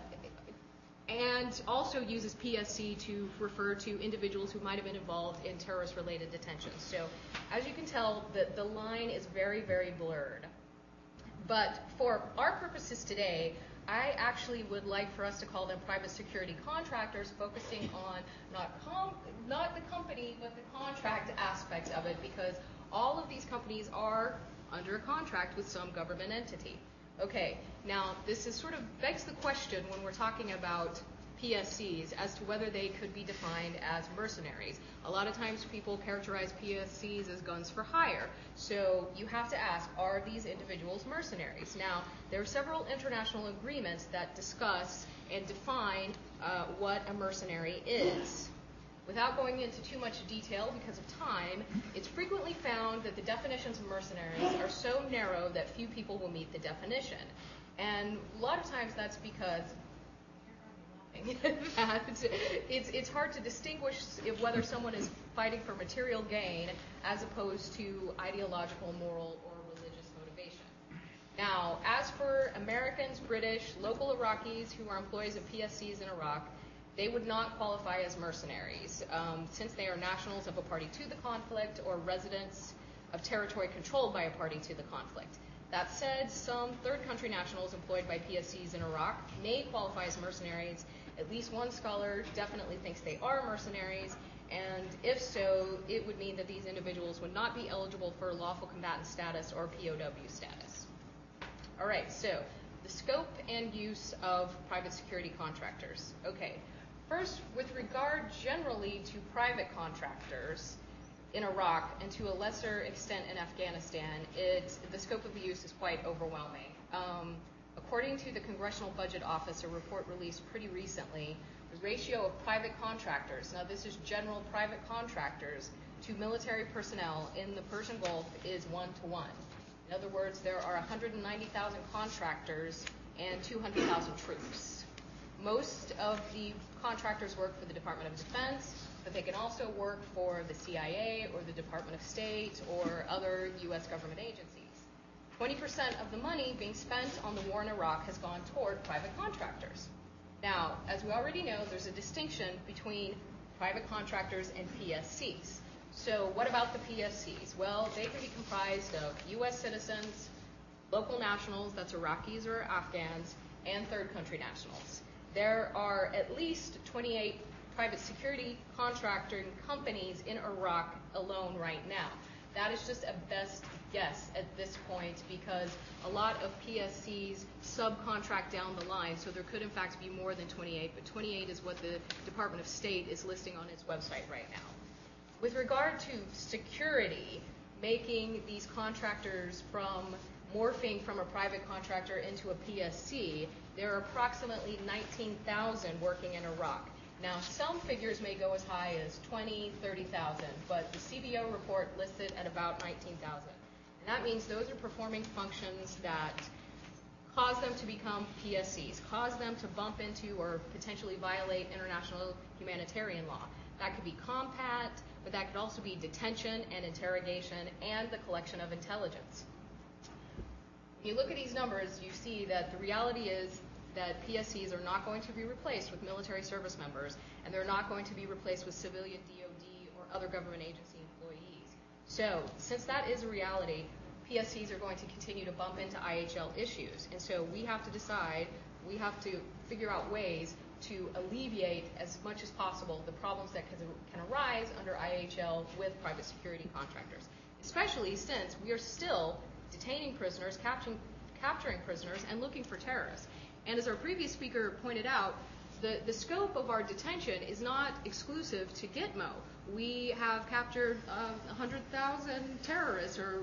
and also uses P S C to refer to individuals who might have been involved in terrorist-related detentions. So as you can tell, the, the line is very, very blurred. But for our purposes today, I actually would like for us to call them private security contractors, focusing on not com- not the company, but the contract aspect of it, because all of these companies are under a contract with some government entity. Okay, now this is sort of begs the question when we're talking about P S Cs as to whether they could be defined as mercenaries. A lot of times people characterize P S Cs as guns for hire. So you have to ask, are these individuals mercenaries? Now, there are several international agreements that discuss and define uh, what a mercenary is. Without going into too much detail because of time, it's frequently found that the definitions of mercenaries are so narrow that few people will meet the definition. And a lot of times that's because that it's, it's hard to distinguish if whether someone is fighting for material gain as opposed to ideological, moral, or religious motivation. Now, as for Americans, British, local Iraqis who are employees of P S Cs in Iraq, they would not qualify as mercenaries um, since they are nationals of a party to the conflict or residents of territory controlled by a party to the conflict. That said, some third country nationals employed by P S Cs in Iraq may qualify as mercenaries. At least one scholar definitely thinks they are mercenaries, and if so, it would mean that these individuals would not be eligible for lawful combatant status or P O W status. All right, so the scope and use of private security contractors. Okay, first, with regard generally to private contractors in Iraq and to a lesser extent in Afghanistan, it's, the scope of the use is quite overwhelming. Um, according to the Congressional Budget Office, a report released pretty recently, the ratio of private contractors, now this is general private contractors, to military personnel in the Persian Gulf is one to one. In other words, there are one hundred ninety thousand contractors and two hundred thousand troops. Most of the contractors work for the Department of Defense, but they can also work for the C I A or the Department of State or other U S government agencies. twenty percent of the money being spent on the war in Iraq has gone toward private contractors. Now, as we already know, there's a distinction between private contractors and P S Cs. So what about the P S Cs? Well, they can be comprised of U S citizens, local nationals, that's Iraqis or Afghans, and third country nationals. There are at least twenty-eight private security contracting companies in Iraq alone right now. That is just a best guess at this point because a lot of P S Cs subcontract down the line, so there could in fact be more than twenty-eight, but twenty-eight is what the Department of State is listing on its website right now. With regard to security, making these contractors from morphing from a private contractor into a P S C, there are approximately nineteen thousand working in Iraq. Now, some figures may go as high as twenty, thirty thousand, but the C B O report lists it at about nineteen thousand. And that means those are performing functions that cause them to become P S Cs, cause them to bump into or potentially violate international humanitarian law. That could be combat, but that could also be detention and interrogation and the collection of intelligence. When you look at these numbers, you see that the reality is that P S Cs are not going to be replaced with military service members, and they're not going to be replaced with civilian D O D or other government agency employees. So, since that is a reality, P S Cs are going to continue to bump into I H L issues, and so we have to decide, we have to figure out ways to alleviate as much as possible the problems that can, can arise under I H L with private security contractors, especially since we are still detaining prisoners, capturing, capturing prisoners, and looking for terrorists. And as our previous speaker pointed out, the, the scope of our detention is not exclusive to Gitmo. We have captured uh, one hundred thousand terrorists or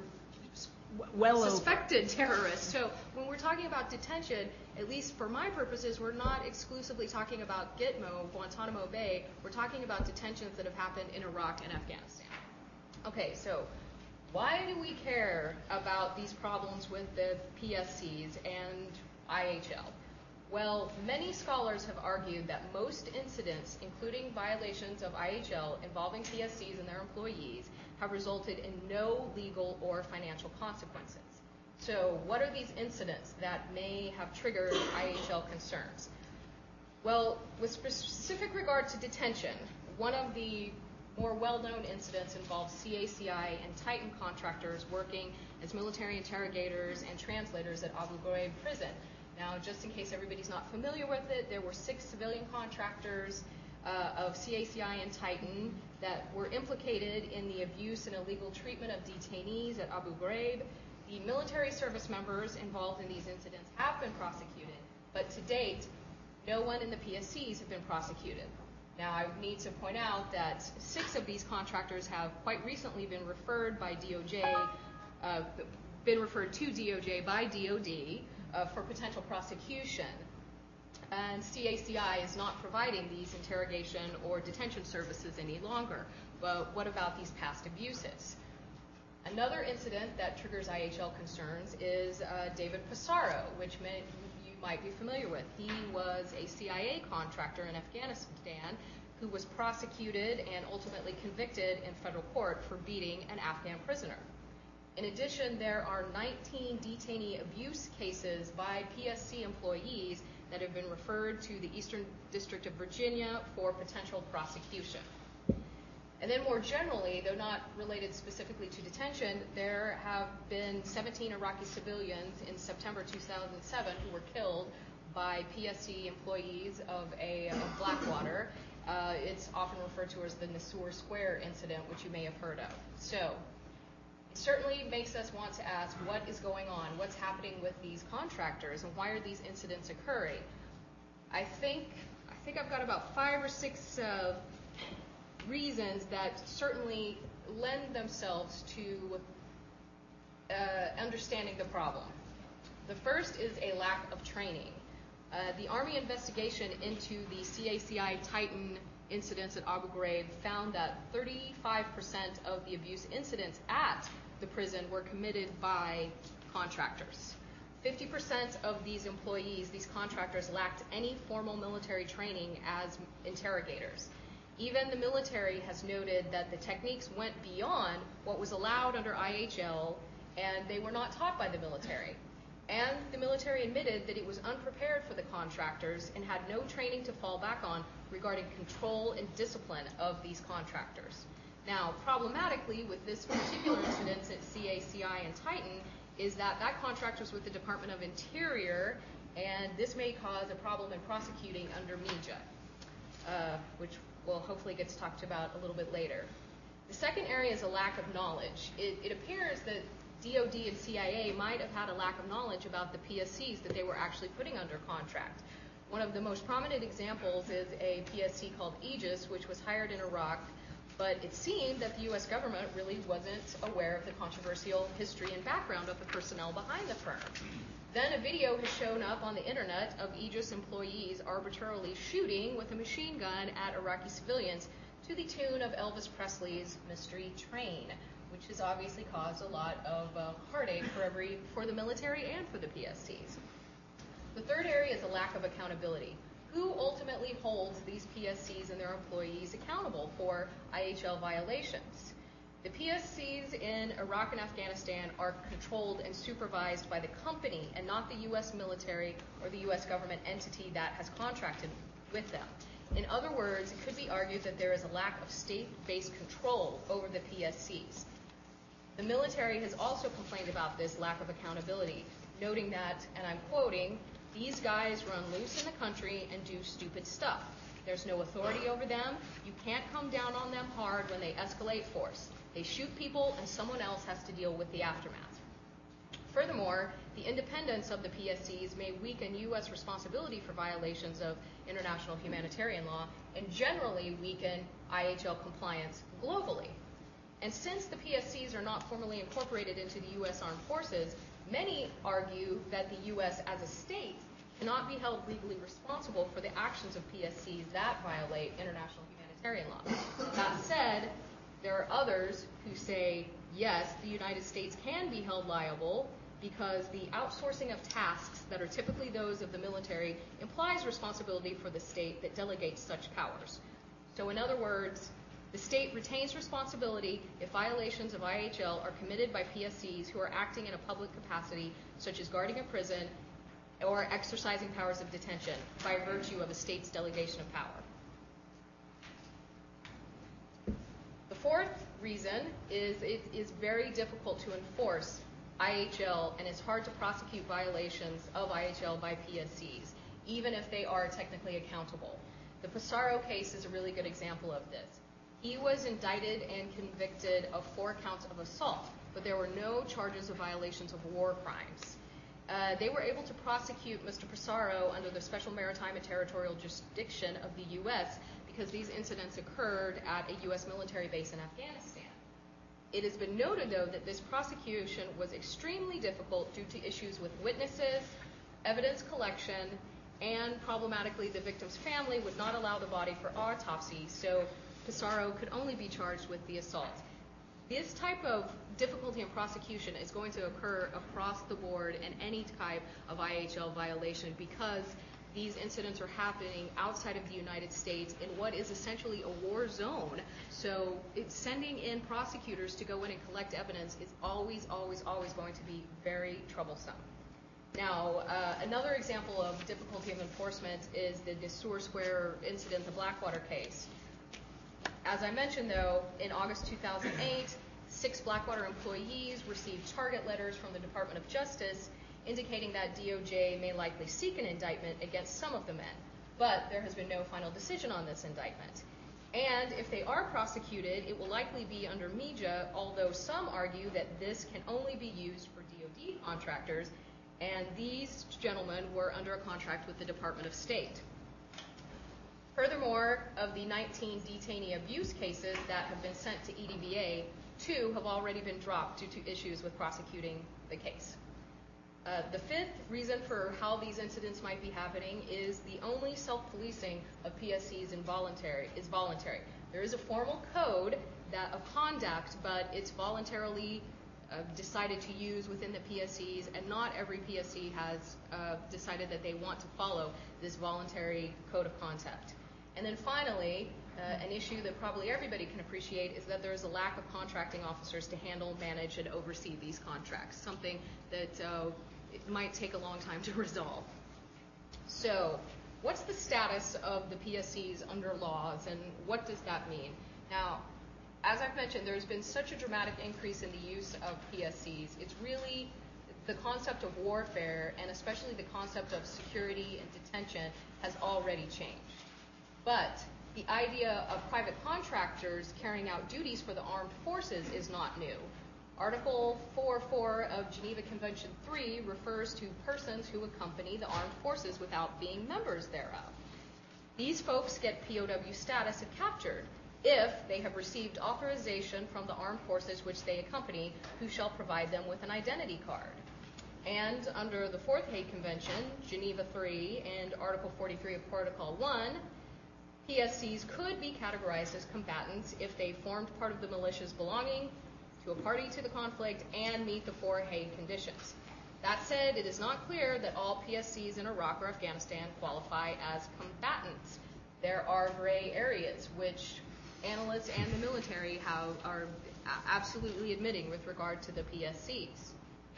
well suspected over. terrorists. So when we're talking about detention, at least for my purposes, we're not exclusively talking about Gitmo, Guantanamo Bay. We're talking about detentions that have happened in Iraq and Afghanistan. Okay, so why do we care about these problems with the P S Cs and I H L? Well, many scholars have argued that most incidents, including violations of I H L involving P S Cs and their employees, have resulted in no legal or financial consequences. So what are these incidents that may have triggered I H L concerns? Well, with specific regard to detention, one of the More well-known incidents involve C A C I and Titan contractors working as military interrogators and translators at Abu Ghraib prison. Now, just in case everybody's not familiar with it, there were six civilian contractors uh, of C A C I and Titan that were implicated in the abuse and illegal treatment of detainees at Abu Ghraib. The military service members involved in these incidents have been prosecuted, but to date, no one in the P S Cs have been prosecuted. Now, I need to point out that six of these contractors have quite recently been referred by D O J, uh, been referred to D O J by D O D uh, for potential prosecution. And C A C I is not providing these interrogation or detention services any longer. But what about these past abuses? Another incident that triggers I H L concerns is uh, David Pissarro, which may, you might be familiar with. He was a C I A contractor in Afghanistan who was prosecuted and ultimately convicted in federal court for beating an Afghan prisoner. In addition, there are nineteen detainee abuse cases by P S C employees that have been referred to the Eastern District of Virginia for potential prosecution. And then more generally, though not related specifically to detention, there have been seventeen Iraqi civilians in September two thousand seven who were killed by P S C employees of, a, of Blackwater. Uh, it's often referred to as the Nassour Square incident, which you may have heard of. So it certainly makes us want to ask what is going on, what's happening with these contractors, and why are these incidents occurring? I think, I think I've got about five or six uh, reasons that certainly lend themselves to uh, understanding the problem. The first is a lack of training. Uh, the Army investigation into the C A C I Titan incidents at Abu Ghraib found that thirty-five percent of the abuse incidents at the prison were committed by contractors. fifty percent of these employees, these contractors, lacked any formal military training as interrogators. Even the military has noted that the techniques went beyond what was allowed under I H L, and they were not taught by the military. And the military admitted that it was unprepared for the contractors and had no training to fall back on regarding control and discipline of these contractors. Now, problematically, with this particular incident at C A C I and Titan, is that that contract was with the Department of Interior, and this may cause a problem in prosecuting under M E J A, uh, which will hopefully get talked about a little bit later. The second area is a lack of knowledge. It, it appears that D O D and C I A might have had a lack of knowledge about the P S Cs that they were actually putting under contract. One of the most prominent examples is a P S C called Aegis, which was hired in Iraq, but it seemed that the U S government really wasn't aware of the controversial history and background of the personnel behind the firm. Then a video has shown up on the internet of Aegis employees arbitrarily shooting with a machine gun at Iraqi civilians to the tune of Elvis Presley's Mystery Train, which has obviously caused a lot of uh, heartache for every for the military and for the P S Cs. The third area is a lack of accountability. Who ultimately holds these P S Cs and their employees accountable for I H L violations? The P S Cs in Iraq and Afghanistan are controlled and supervised by the company and not the U S military or the U S government entity that has contracted with them. In other words, it could be argued that there is a lack of state-based control over the P S Cs. The military has also complained about this lack of accountability, noting that, and I'm quoting, "These guys run loose in the country and do stupid stuff. There's no authority over them. You can't come down on them hard when they escalate force. They shoot people and someone else has to deal with the aftermath." Furthermore, the independence of the P S Cs may weaken U S responsibility for violations of international humanitarian law and generally weaken I H L compliance globally. And since the P S Cs are not formally incorporated into the U S Armed Forces, many argue that the U S as a state cannot be held legally responsible for the actions of P S Cs that violate international humanitarian law. That said, there are others who say, yes, the United States can be held liable because the outsourcing of tasks that are typically those of the military implies responsibility for the state that delegates such powers. So in other words, the state retains responsibility if violations of I H L are committed by P S Cs who are acting in a public capacity, such as guarding a prison or exercising powers of detention by virtue of a state's delegation of power. The fourth reason is it is very difficult to enforce I H L, and it's hard to prosecute violations of I H L by P S Cs, even if they are technically accountable. The Pissarro case is a really good example of this. He was indicted and convicted of four counts of assault, but there were no charges of violations of war crimes. Uh, they were able to prosecute Mister Pissarro under the Special Maritime and Territorial Jurisdiction of the U S because these incidents occurred at a U S military base in Afghanistan. It has been noted, though, that this prosecution was extremely difficult due to issues with witnesses, evidence collection, and problematically the victim's family would not allow the body for autopsy, so Pissarro could only be charged with the assault. This type of difficulty in prosecution is going to occur across the board in any type of I H L violation because these incidents are happening outside of the United States in what is essentially a war zone. So it's sending in prosecutors to go in and collect evidence is always, always, always going to be very troublesome. Now, uh, another example of difficulty of enforcement is the Dessur Square incident, the Blackwater case. As I mentioned, though, in August two thousand eight, six Blackwater employees received target letters from the Department of Justice indicating that D O J may likely seek an indictment against some of the men. But there has been no final decision on this indictment. And if they are prosecuted, it will likely be under M E J A, although some argue that this can only be used for D O D contractors, and these gentlemen were under a contract with the Department of State. Furthermore, of the nineteen detainee abuse cases that have been sent to E D B A, two have already been dropped due to issues with prosecuting the case. Uh, the fifth reason for how these incidents might be happening is the only self-policing of P S Cs involuntary, is voluntary. There is a formal code that of conduct, but it's voluntarily uh, decided to use within the P S Cs, and not every P S C has uh, decided that they want to follow this voluntary code of conduct. And then finally, uh, an issue that probably everybody can appreciate is that there is a lack of contracting officers to handle, manage, and oversee these contracts, something that uh, it might take a long time to resolve. So what's the status of the P S Cs under laws, and what does that mean? Now, as I've mentioned, there's been such a dramatic increase in the use of P S Cs. It's really the concept of warfare, and especially the concept of security and detention, has already changed. But the idea of private contractors carrying out duties for the armed forces is not new. Article four point four of Geneva Convention three refers to persons who accompany the armed forces without being members thereof. These folks get P O W status if captured, if they have received authorization from the armed forces which they accompany, who shall provide them with an identity card. And under the Fourth Hague Convention, Geneva three, and Article forty-three of Protocol one, P S Cs could be categorized as combatants if they formed part of the militias belonging to a party to the conflict and meet the four Hague conditions. That said, it is not clear that all P S Cs in Iraq or Afghanistan qualify as combatants. There are gray areas, which analysts and the military have, are absolutely admitting with regard to the P S Cs.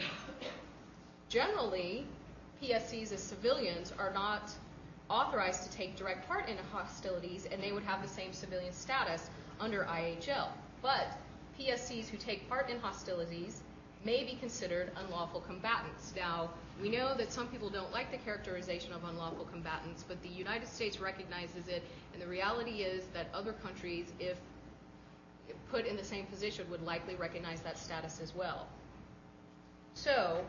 Generally, P S Cs as civilians are not authorized to take direct part in hostilities, and they would have the same civilian status under I H L. But P S Cs who take part in hostilities may be considered unlawful combatants. Now, we know that some people don't like the characterization of unlawful combatants, but the United States recognizes it, and the reality is that other countries, if put in the same position, would likely recognize that status as well. So,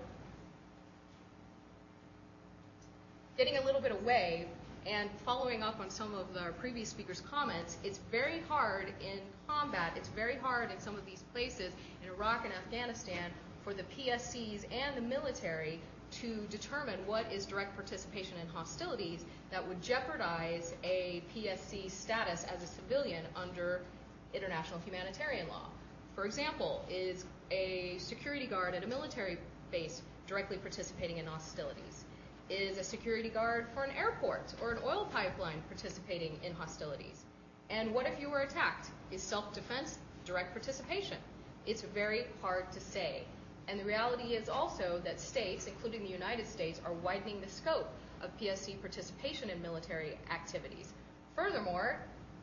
getting a little bit away and following up on some of our previous speakers' comments, it's very hard in combat, it's very hard in some of these places in Iraq and Afghanistan for the P S Cs and the military to determine what is direct participation in hostilities that would jeopardize a P S C status as a civilian under international humanitarian law. For example, is a security guard at a military base directly participating in hostilities? Is a security guard for an airport or an oil pipeline participating in hostilities? And what if you were attacked? Is self-defense direct participation? It's very hard to say. And the reality is also that states, including the United States, are widening the scope of P S C participation in military activities. Furthermore,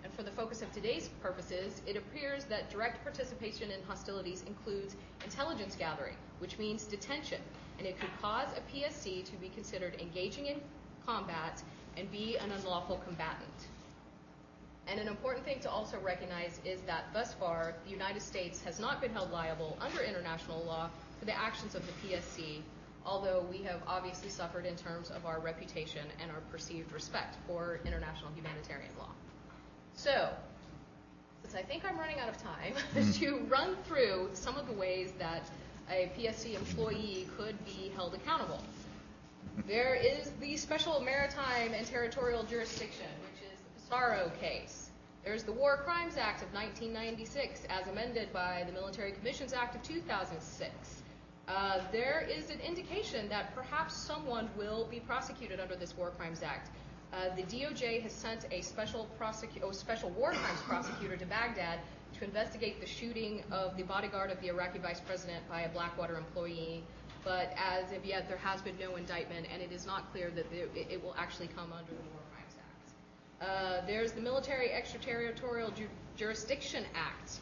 And for the focus of today's purposes, it appears that direct participation in hostilities includes intelligence gathering, which means detention, and it could cause a P S C to be considered engaging in combat and be an unlawful combatant. And an important thing to also recognize is that thus far, the United States has not been held liable under international law for the actions of the P S C, although we have obviously suffered in terms of our reputation and our perceived respect for international humanitarian law. So, since I think I'm running out of time, to run through some of the ways that a P S C employee could be held accountable. There is the Special Maritime and Territorial Jurisdiction, which is the Pissarro case. There's the War Crimes Act of nineteen ninety-six, as amended by the Military Commissions Act of two thousand six. Uh, there is an indication that perhaps someone will be prosecuted under this War Crimes Act. Uh, the D O J has sent a special, prosecu- oh, special war crimes prosecutor to Baghdad to investigate the shooting of the bodyguard of the Iraqi vice president by a Blackwater employee. But as of yet, there has been no indictment, and it is not clear that there, it, it will actually come under the War Crimes Act. Uh, there's the Military Extraterritorial Ju- Jurisdiction Act.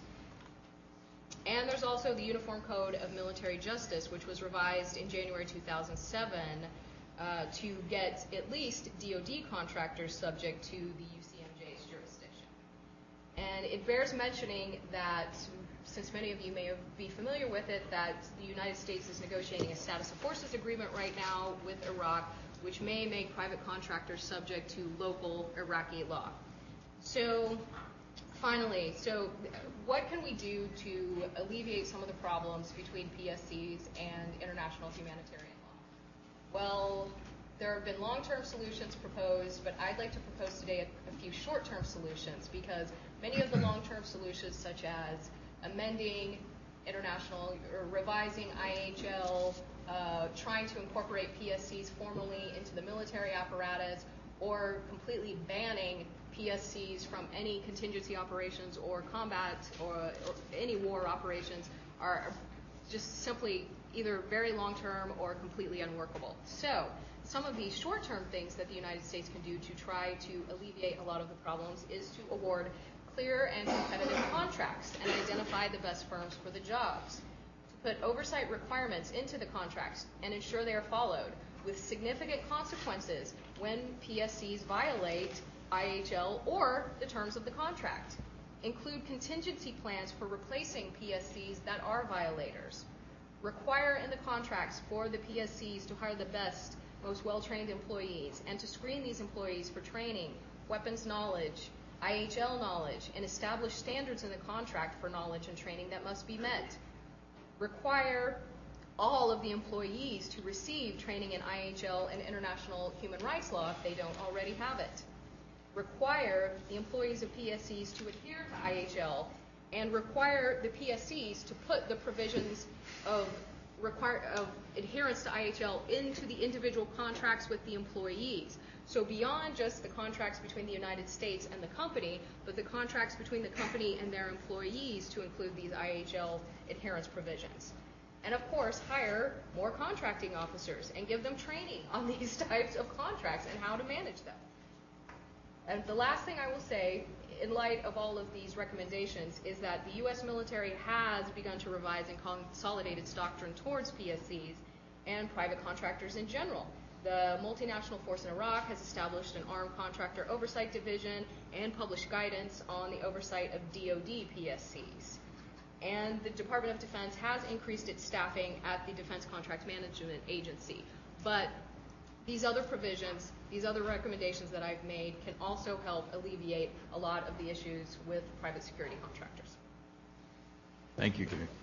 And there's also the Uniform Code of Military Justice, which was revised in January two thousand seven uh, to get at least D O D contractors subject to the U C M J's jurisdiction. And it bears mentioning that, since many of you may be familiar with it, that the United States is negotiating a status of forces agreement right now with Iraq, which may make private contractors subject to local Iraqi law. So, finally, so what can we do to alleviate some of the problems between P S Cs and international humanitarian law? Well, there have been long-term solutions proposed, but I'd like to propose today a, a few short-term solutions, because many of the long-term solutions, such as amending international or revising I H L, uh, trying to incorporate P S Cs formally into the military apparatus, or completely banning P S Cs from any contingency operations or combat or, or any war operations, are just simply either very long-term or completely unworkable. So some of these short-term things that the United States can do to try to alleviate a lot of the problems is to award clear and competitive contracts and identify the best firms for the jobs, to put oversight requirements into the contracts and ensure they are followed, with significant consequences when P S Cs violate I H L or the terms of the contract. Include contingency plans for replacing P S Cs that are violators. Require in the contracts for the P S Cs to hire the best, most well-trained employees, and to screen these employees for training, weapons knowledge, I H L knowledge, and establish standards in the contract for knowledge and training that must be met. Require all of the employees to receive training in I H L and international human rights law if they don't already have it. Require the employees of P S Cs to adhere to I H L, and require the P S Cs to put the provisions of, require, of adherence to I H L into the individual contracts with the employees. So beyond just the contracts between the United States and the company, but the contracts between the company and their employees to include these I H L adherence provisions. And of course, hire more contracting officers and give them training on these types of contracts and how to manage them. And the last thing I will say, in light of all of these recommendations, is that the U S military has begun to revise and consolidate its doctrine towards P S Cs and private contractors in general. The multinational force in Iraq has established an armed contractor oversight division and published guidance on the oversight of D O D P S Cs. And the Department of Defense has increased its staffing at the Defense Contract Management Agency. But these other provisions, these other recommendations that I've made can also help alleviate a lot of the issues with private security contractors. Thank you, Gary.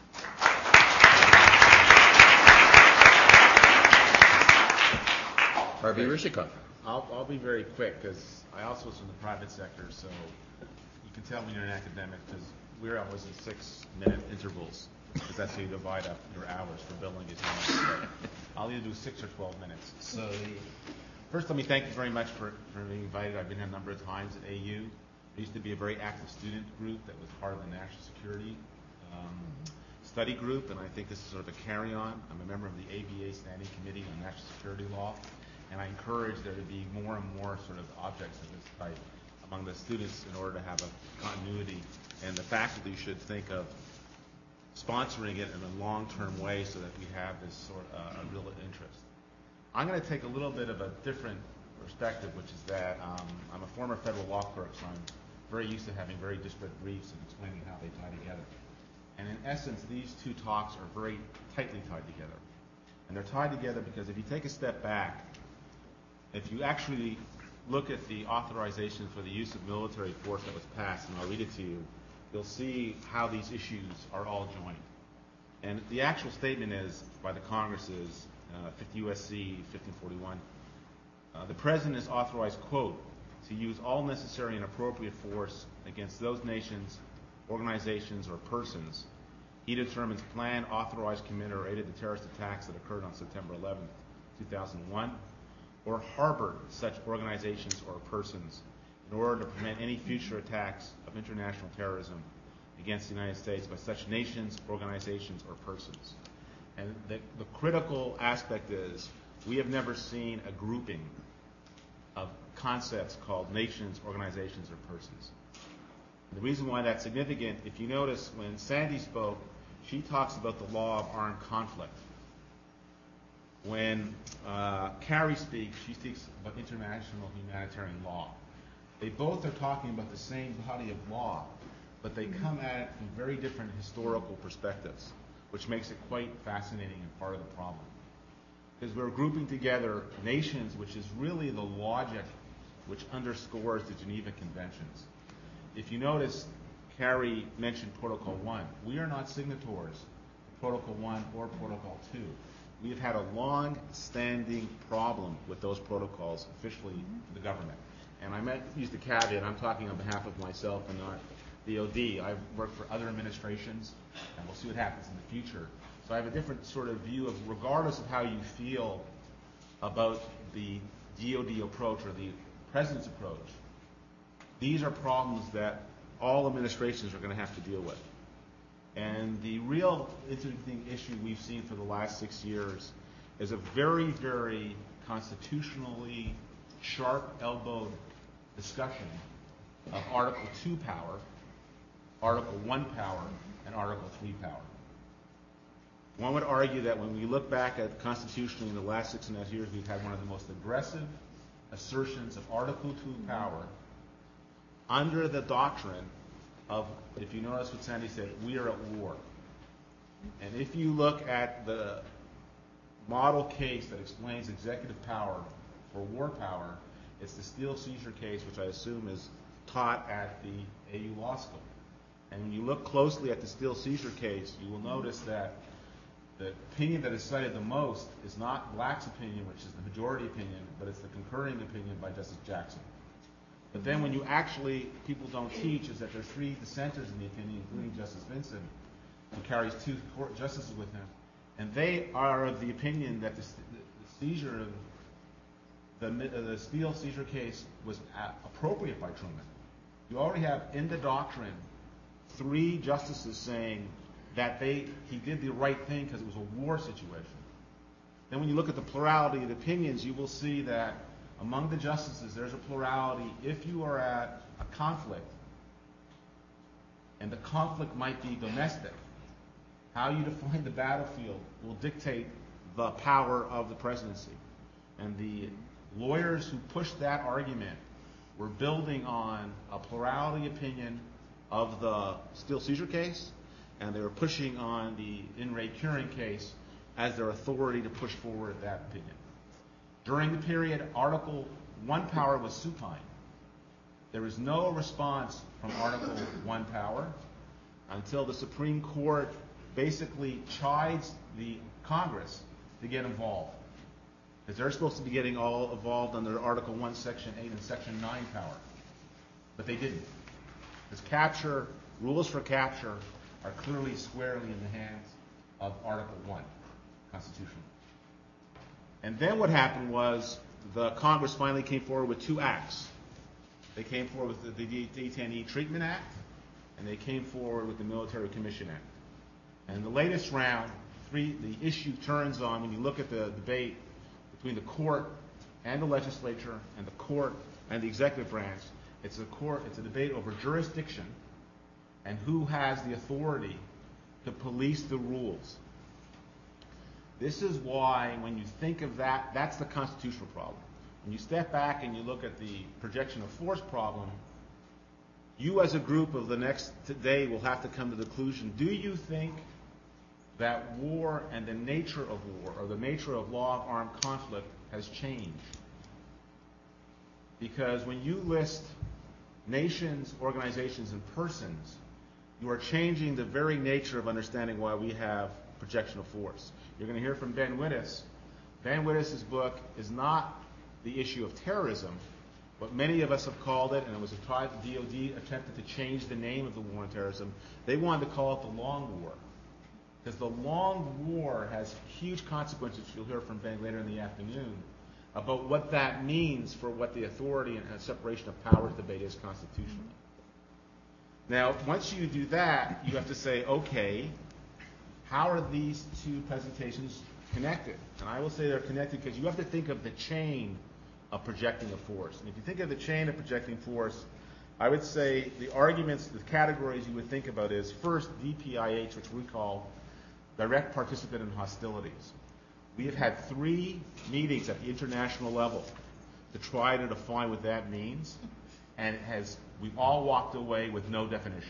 Harvey Rishikoff. I'll, I'll be very quick, because I also was from the private sector, so you can tell when you're an academic, because we're always in six-minute intervals, because that's how you divide up your hours for billing. Is I'll either do six or twelve minutes. So first, let me thank you very much for, for being invited. I've been here a number of times at A U. There used to be a very active student group that was part of the national security um, study group, and I think this is sort of a carry-on. I'm a member of the A B A Standing Committee on National Security Law, and I encourage there to be more and more sort of objects of this type among the students in order to have a continuity, and the faculty should think of sponsoring it in a long-term way so that we have this sort of uh, a real interest. I'm going to take a little bit of a different perspective, which is that um, I'm a former federal law clerk, so I'm very used to having very disparate briefs and explaining how they tie together. And in essence, these two talks are very tightly tied together. And they're tied together because if you take a step back, if you actually look at the authorization for the use of military force that was passed, and I'll read it to you, you'll see how these issues are all joined. And the actual statement is, by the Congress is, uh, fifty U S C fifteen forty-one, uh, the President is authorized, quote, to use all necessary and appropriate force against those nations, organizations, or persons he determines planned, authorized, committed, or aided the terrorist attacks that occurred on September eleventh, two thousand one, or harbored such organizations or persons in order to prevent any future attacks of international terrorism against the United States by such nations, organizations, or persons. And the, the critical aspect is we have never seen a grouping of concepts called nations, organizations, or persons. And the reason why that's significant, if you notice when Sandy spoke, she talks about the law of armed conflict. When uh, Carrie speaks, she speaks about international humanitarian law. They both are talking about the same body of law, but they come at it from very different historical perspectives, which makes it quite fascinating and part of the problem. Because we're grouping together nations, which is really the logic which underscores the Geneva Conventions. If you notice, Carrie mentioned Protocol one. We are not signatories to Protocol one or Protocol two. We have had a long-standing problem with those protocols officially in the government. And I meant use the caveat, I'm talking on behalf of myself and not the O D. I've worked for other administrations, and we'll see what happens in the future. So I have a different sort of view of, regardless of how you feel about the D O D approach or the President's approach, these are problems that all administrations are going to have to deal with. And the real interesting issue we've seen for the last six years is a very, very constitutionally sharp-elbowed discussion of Article two power, Article one power, and Article three power. One would argue that when we look back at constitutionally in the last six and a half years, we've had one of the most aggressive assertions of Article two power under the doctrine of, if you notice what Sandy said, we are at war. And if you look at the model case that explains executive power for war power, it's the Steele seizure case, which I assume is taught at the A U Law School. And when you look closely at the Steele seizure case, you will notice that the opinion that is cited the most is not Black's opinion, which is the majority opinion, but it's the concurring opinion by Justice Jackson. But then when you actually, people don't teach, is that there are three dissenters in the opinion, including Justice Vinson, who carries two court justices with him. And they are of the opinion that the, the, the seizure of the, uh, the Steele seizure case was a- appropriate by Truman. You already have in the doctrine three justices saying that they he did the right thing because it was a war situation. Then when you look at the plurality of opinions, you will see that among the justices, there's a plurality if you are at a conflict, and the conflict might be domestic. How you define the battlefield will dictate the power of the presidency. And the lawyers who pushed that argument were building on a plurality opinion of the Steele seizure case, and they were pushing on the In re Curing case as their authority to push forward that opinion. During the period, Article one power was supine. There was no response from Article one power until the Supreme Court basically chides the Congress to get involved. Because they're supposed to be getting all involved under Article one, Section eight, and Section nine power. But they didn't. Because capture, rules for capture, are clearly squarely in the hands of Article one, Constitution. And then what happened was the Congress finally came forward with two acts. They came forward with the D ten E Treatment Act, and they came forward with the Military Commission Act. And in the latest round, three, the issue turns on, when you look at the debate between the court and the legislature and the court and the executive branch, It's a court, it's a debate over jurisdiction and who has the authority to police the rules. This is why when you think of that, that's the constitutional problem. When you step back and you look at the projection of force problem, you as a group of the next day will have to come to the conclusion, do you think that war and the nature of war, or the nature of law of armed conflict, has changed? Because when you list nations, organizations, and persons, you are changing the very nature of understanding why we have projection of force. You're going to hear from Ben Wittes. Ben Wittes' book is not the issue of terrorism, what many of us have called it, and it was a time the D O D attempted to change the name of the war on terrorism. They wanted to call it the long war. Because the long war has huge consequences, you'll hear from Ben later in the afternoon, about what that means for what the authority and separation of powers debate is constitutionally. Now, once you do that, you have to say, okay, how are these two presentations connected? And I will say they're connected because you have to think of the chain of projecting a force. And if you think of the chain of projecting force, I would say the arguments, the categories you would think about is first D P I H, which we call direct participant in hostilities. We have had three meetings at the international level to try to define what that means, and it has we've all walked away with no definition.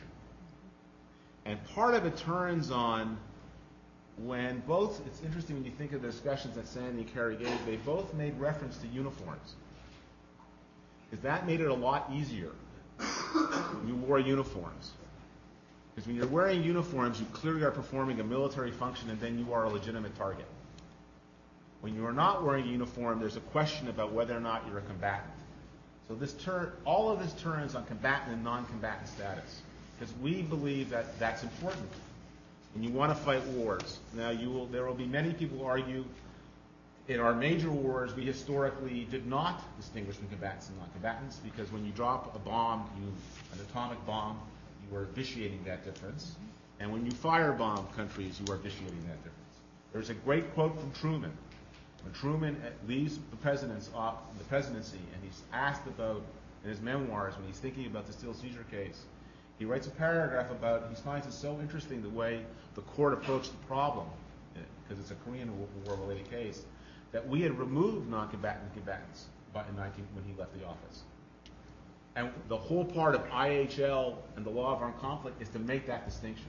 And part of it turns on when both, it's interesting when you think of the discussions that Sandy and Carrie gave, they both made reference to uniforms. Because that made it a lot easier when you wore uniforms. Because when you're wearing uniforms, you clearly are performing a military function, and then you are a legitimate target. When you are not wearing a uniform, there's a question about whether or not you're a combatant. So this turn, all of this turns on combatant and non-combatant status, because we believe that that's important. And you want to fight wars. Now, you will, there will be many people who argue in our major wars, we historically did not distinguish between combatants and non-combatants, because when you drop a bomb, you, an atomic bomb, you are vitiating that difference. And when you firebomb countries, you are vitiating that difference. There's a great quote from Truman. When Truman leaves the president's off the presidency, and he's asked about in his memoirs when he's thinking about the Still Seizure case, he writes a paragraph about he finds it so interesting the way the court approached the problem, because it's a Korean War-related case, that we had removed non-combatant combatants by in nineteen when he left the office. And the whole part of I H L and the law of armed conflict is to make that distinction.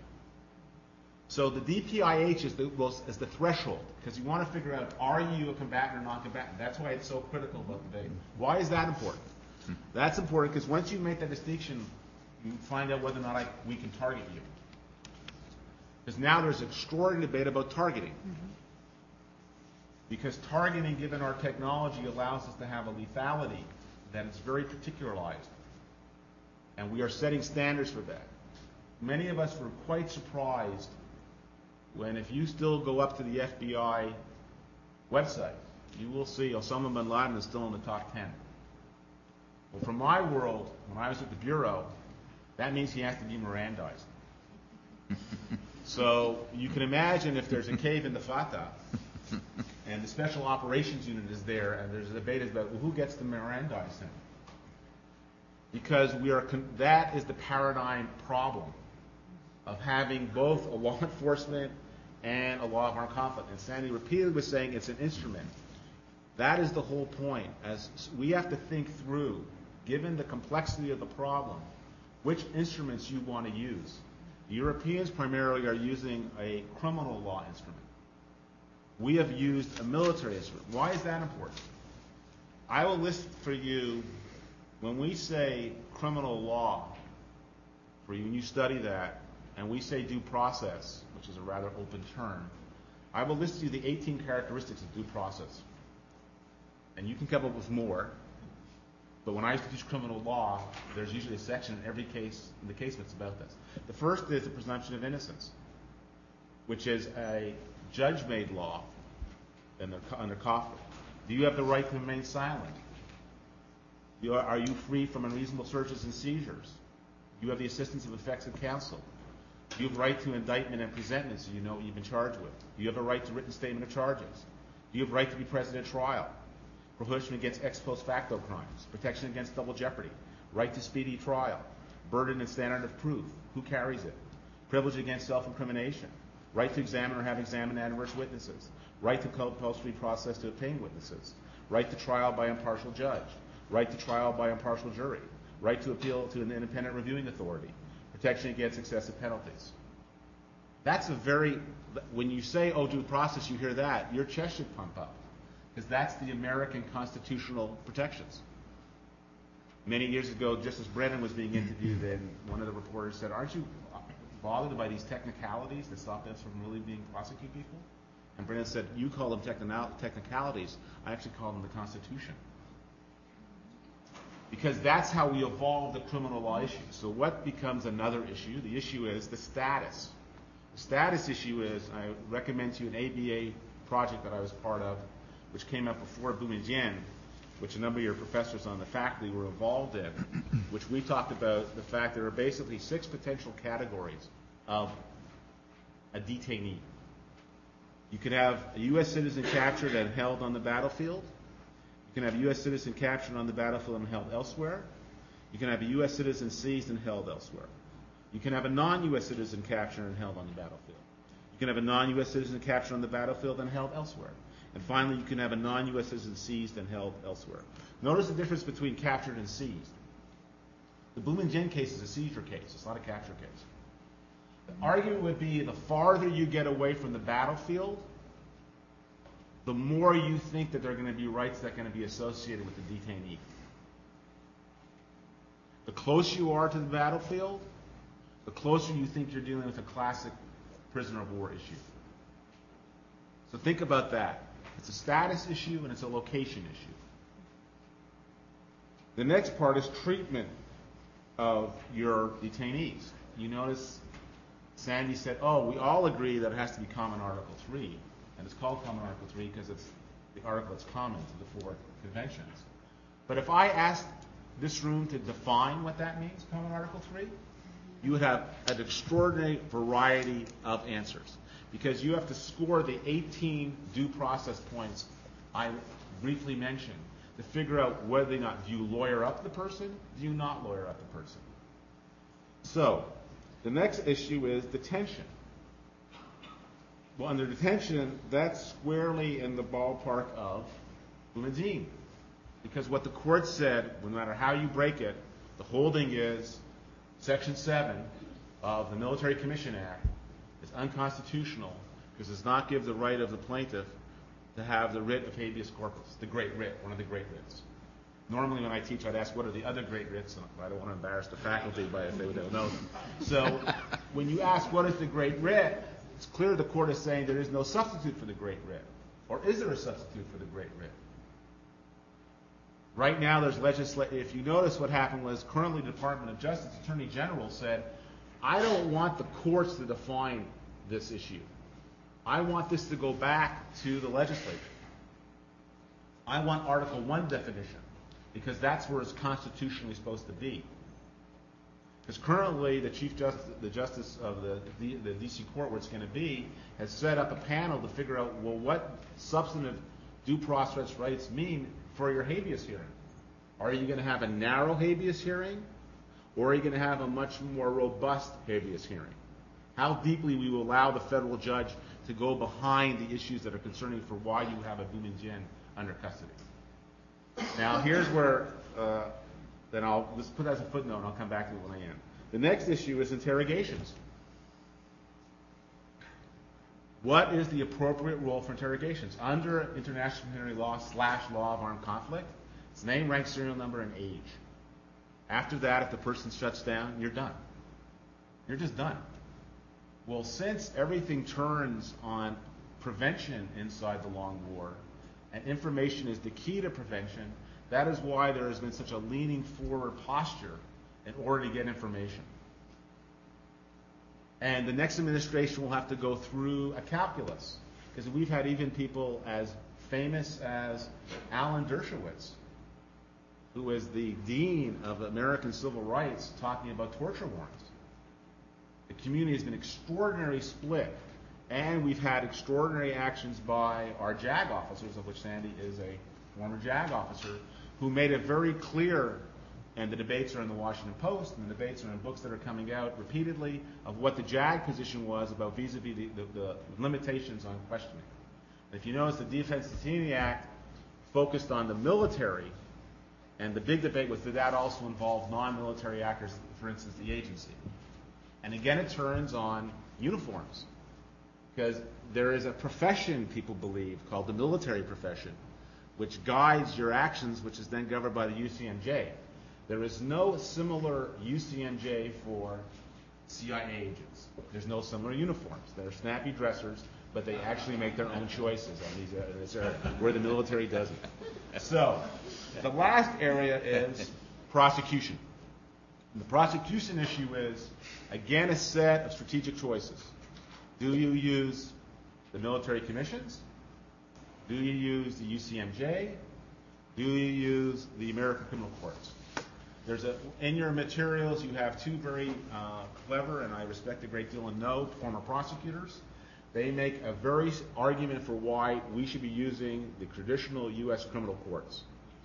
So the D P I H is the, is the threshold, because you want to figure out, are you a combatant or non-combatant? That's why it's so critical about the debate. Why is that important? That's important because once you make that distinction, you find out whether or not I, we can target you. Because now there's extraordinary debate about targeting. Mm-hmm. Because targeting, given our technology, allows us to have a lethality that is very particularized. And we are setting standards for that. Many of us were quite surprised when, if you still go up to the F B I website, you will see Osama bin Laden is still in the top ten. Well, from my world, when I was at the Bureau, that means he has to be Mirandized. So you can imagine if there's a cave in the Fatah, and the Special Operations Unit is there, and there's a debate about, well, who gets to Mirandize him? Because we are con- that is the paradigm problem of having both a law enforcement and a law of armed conflict. And Sandy repeatedly was saying it's an instrument. That is the whole point. As we have to think through, given the complexity of the problem, which instruments you want to use. The Europeans primarily are using a criminal law instrument. We have used a military instrument. Why is that important? I will list for you, when we say criminal law, for you, when you study that, and we say due process, which is a rather open term, I will list you the eighteen characteristics of due process. And you can come up with more, but when I used to teach criminal law, there's usually a section in every case, in the case that's about this. The first is the presumption of innocence, which is a judge-made law under, under conflict. Do you have the right to remain silent? You are, are you free from unreasonable searches and seizures? Do you have the assistance of effective counsel? Do you have a right to indictment and presentment so you know what you've been charged with? Do you have a right to written statement of charges? Do you have a right to be present at trial? Prohibition against ex post facto crimes, protection against double jeopardy, right to speedy trial, burden and standard of proof, who carries it, privilege against self-incrimination, right to examine or have examined adverse witnesses, right to compulsory process to obtain witnesses, right to trial by impartial judge, right to trial by impartial jury, right to appeal to an independent reviewing authority, protection against excessive penalties. That's a very, when you say, oh, due process, you hear that, your chest should pump up, because that's the American constitutional protections. Many years ago, Justice Brennan was being interviewed, and one of the reporters said, aren't you bothered by these technicalities that stop us from really being prosecute people? And Brennan said, you call them techni- technicalities, I actually call them the Constitution. Because that's how we evolve the criminal law issue. So what becomes another issue? The issue is the status. The status issue is, I recommend to you an A B A project that I was part of, which came up before Boumediene, which a number of your professors on the faculty were involved in, which we talked about the fact there are basically six potential categories of a detainee. You could have a U S citizen captured and held on the battlefield. You can have a U S citizen captured on the battlefield and held elsewhere. You can have a U S citizen seized and held elsewhere. You can have a non-U S citizen captured and held on the battlefield. You can have a non-U S citizen captured on the battlefield and held elsewhere. And finally, you can have a non-U S citizen seized and held elsewhere. Notice the difference between captured and seized. The Boumediene case is a seizure case. It's not a capture case. The argument would be the farther you get away from the battlefield, the more you think that there are going to be rights that are going to be associated with the detainee. The closer you are to the battlefield, the closer you think you're dealing with a classic prisoner of war issue. So think about that. It's a status issue and it's a location issue. The next part is treatment of your detainees. You notice Sandy said, oh, we all agree that it has to be Common Article three. And it's called Common Article three because it's the article that's common to the four conventions. But if I asked this room to define what that means, Common Article three, you would have an extraordinary variety of answers. Because you have to score the eighteen due process points I briefly mentioned to figure out whether or not do you lawyer up the person, do you not lawyer up the person. So, the next issue is detention. Well, under detention, that's squarely in the ballpark of Boumediene. Because what the court said, no matter how you break it, the holding is Section seven of the Military Commission Act is unconstitutional because it does not give the right of the plaintiff to have the writ of habeas corpus, the great writ, one of the great writs. Normally when I teach, I'd ask what are the other great writs, and I don't want to embarrass the faculty by if they don't know them. So when you ask what is the great writ, it's clear the court is saying there is no substitute for the great writ. Or is there a substitute for the great writ? Right now there's legislation. If you notice what happened was currently the Department of Justice Attorney General said, I don't want the courts to define this issue. I want this to go back to the legislature. I want Article one definition because that's where it's constitutionally supposed to be. Because currently the Chief Justice, the Justice of the, the, the D C Court, where it's going to be, has set up a panel to figure out, well, what substantive due process rights mean for your habeas hearing. Are you going to have a narrow habeas hearing? Or are you going to have a much more robust habeas hearing? How deeply we will allow the federal judge to go behind the issues that are concerning for why you have a Boumediene under custody. Now, here's where, uh, then I'll just put that as a footnote and I'll come back to it when I end. The next issue is interrogations. What is the appropriate role for interrogations? Under international humanitarian law slash law of armed conflict, it's name, rank, serial number, and age. After that, if the person shuts down, you're done. You're just done. Well, since everything turns on prevention inside the long war, and information is the key to prevention, that is why there has been such a leaning forward posture in order to get information. And the next administration will have to go through a calculus, because we've had even people as famous as Alan Dershowitz, who is the dean of American civil rights, talking about torture warrants. The community has been extraordinarily split, and we've had extraordinary actions by our JAG officers, of which Sandy is a former JAG officer, who made it very clear and the debates are in the Washington Post, and the debates are in books that are coming out repeatedly of what the JAG position was about vis-a-vis the, the, the limitations on questioning. And if you notice, the Defense Detaining Act focused on the military, and the big debate was, did that also involve non-military actors, for instance, the agency? And again, it turns on uniforms, because there is a profession, people believe, called the military profession, which guides your actions, which is then governed by the U C M J. There is no similar U C M J for C I A agents. There's no similar uniforms. They're snappy dressers, but they actually make their own choices on these in this area, where the military doesn't. So, the last area is prosecution. And the prosecution issue is, again, a set of strategic choices. Do you use the military commissions? Do you use the U C M J? Do you use the American Criminal Courts? There's a, in your materials, you have two very uh, clever, and I respect a great deal and know, former prosecutors. They make a very argument for why we should be using the traditional U S criminal courts.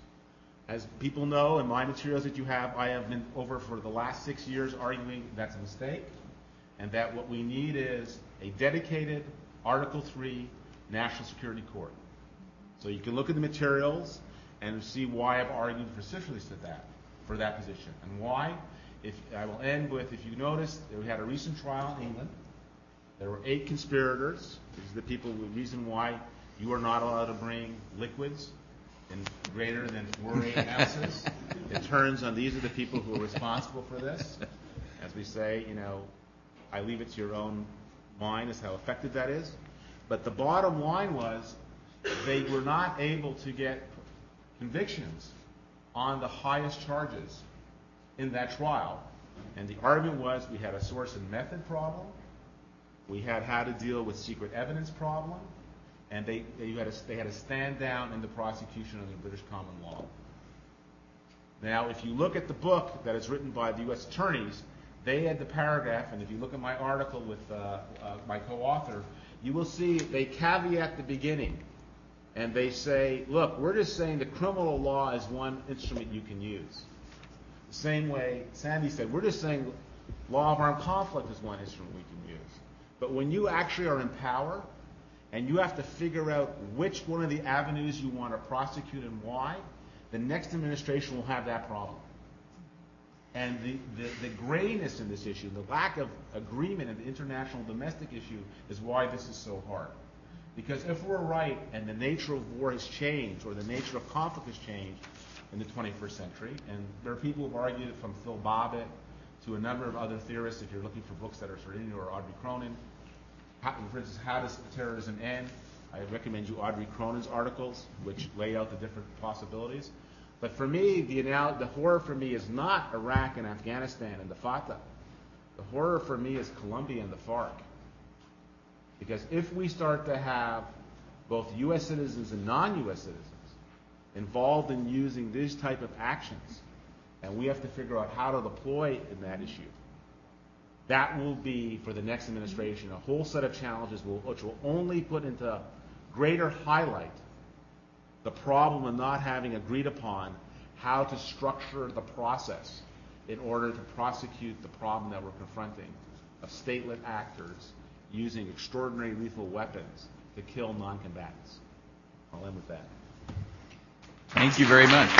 As people know, in my materials that you have, I have been over for the last six years arguing that's a mistake, and that what we need is a dedicated Article three national security court. So you can look at the materials and see why I've argued vociferously to that, for that position. And why? If I will end with, if you notice, we had a recent trial in England. There were eight conspirators. These are the people, the reason why you are not allowed to bring liquids in greater than four eight ounces. It turns on these are the people who are responsible for this. As we say, you know, I leave it to your own mind as how effective that is. But the bottom line was they were not able to get convictions on the highest charges in that trial. And the argument was we had a source and method problem, we had how to deal with secret evidence problem, and they, they, had a, they had to stand down in the prosecution of the British common law. Now, if you look at the book that is written by the U S attorneys, they had the paragraph, and if you look at my article with uh, uh, my co-author, you will see they caveat the beginning. And they say, look, we're just saying the criminal law is one instrument you can use. The same way Sandy said, we're just saying law of armed conflict is one instrument we can use. But when you actually are in power and you have to figure out which one of the avenues you want to prosecute and why, the next administration will have that problem. And the, the, the grayness in this issue, the lack of agreement in the international domestic issue is why this is so hard. Because if we're right and the nature of war has changed or the nature of conflict has changed in the twenty-first century, and there are people who have argued it from Phil Bobbitt to a number of other theorists, if you're looking for books that are sort of, or Audrey Cronin. How, for instance, How Does Terrorism End? I recommend you Audrey Cronin's articles, which lay out the different possibilities. But for me, the, the horror for me is not Iraq and Afghanistan and the Fatah. The horror for me is Colombia and the FARC. Because if we start to have both U S citizens and non-U S citizens involved in using these type of actions, and we have to figure out how to deploy in that issue, that will be, for the next administration, a whole set of challenges will, which will only put into greater highlight the problem of not having agreed upon how to structure the process in order to prosecute the problem that we're confronting of stateless actors using extraordinary lethal weapons to kill non-combatants. I'll end with that. Thank you very much.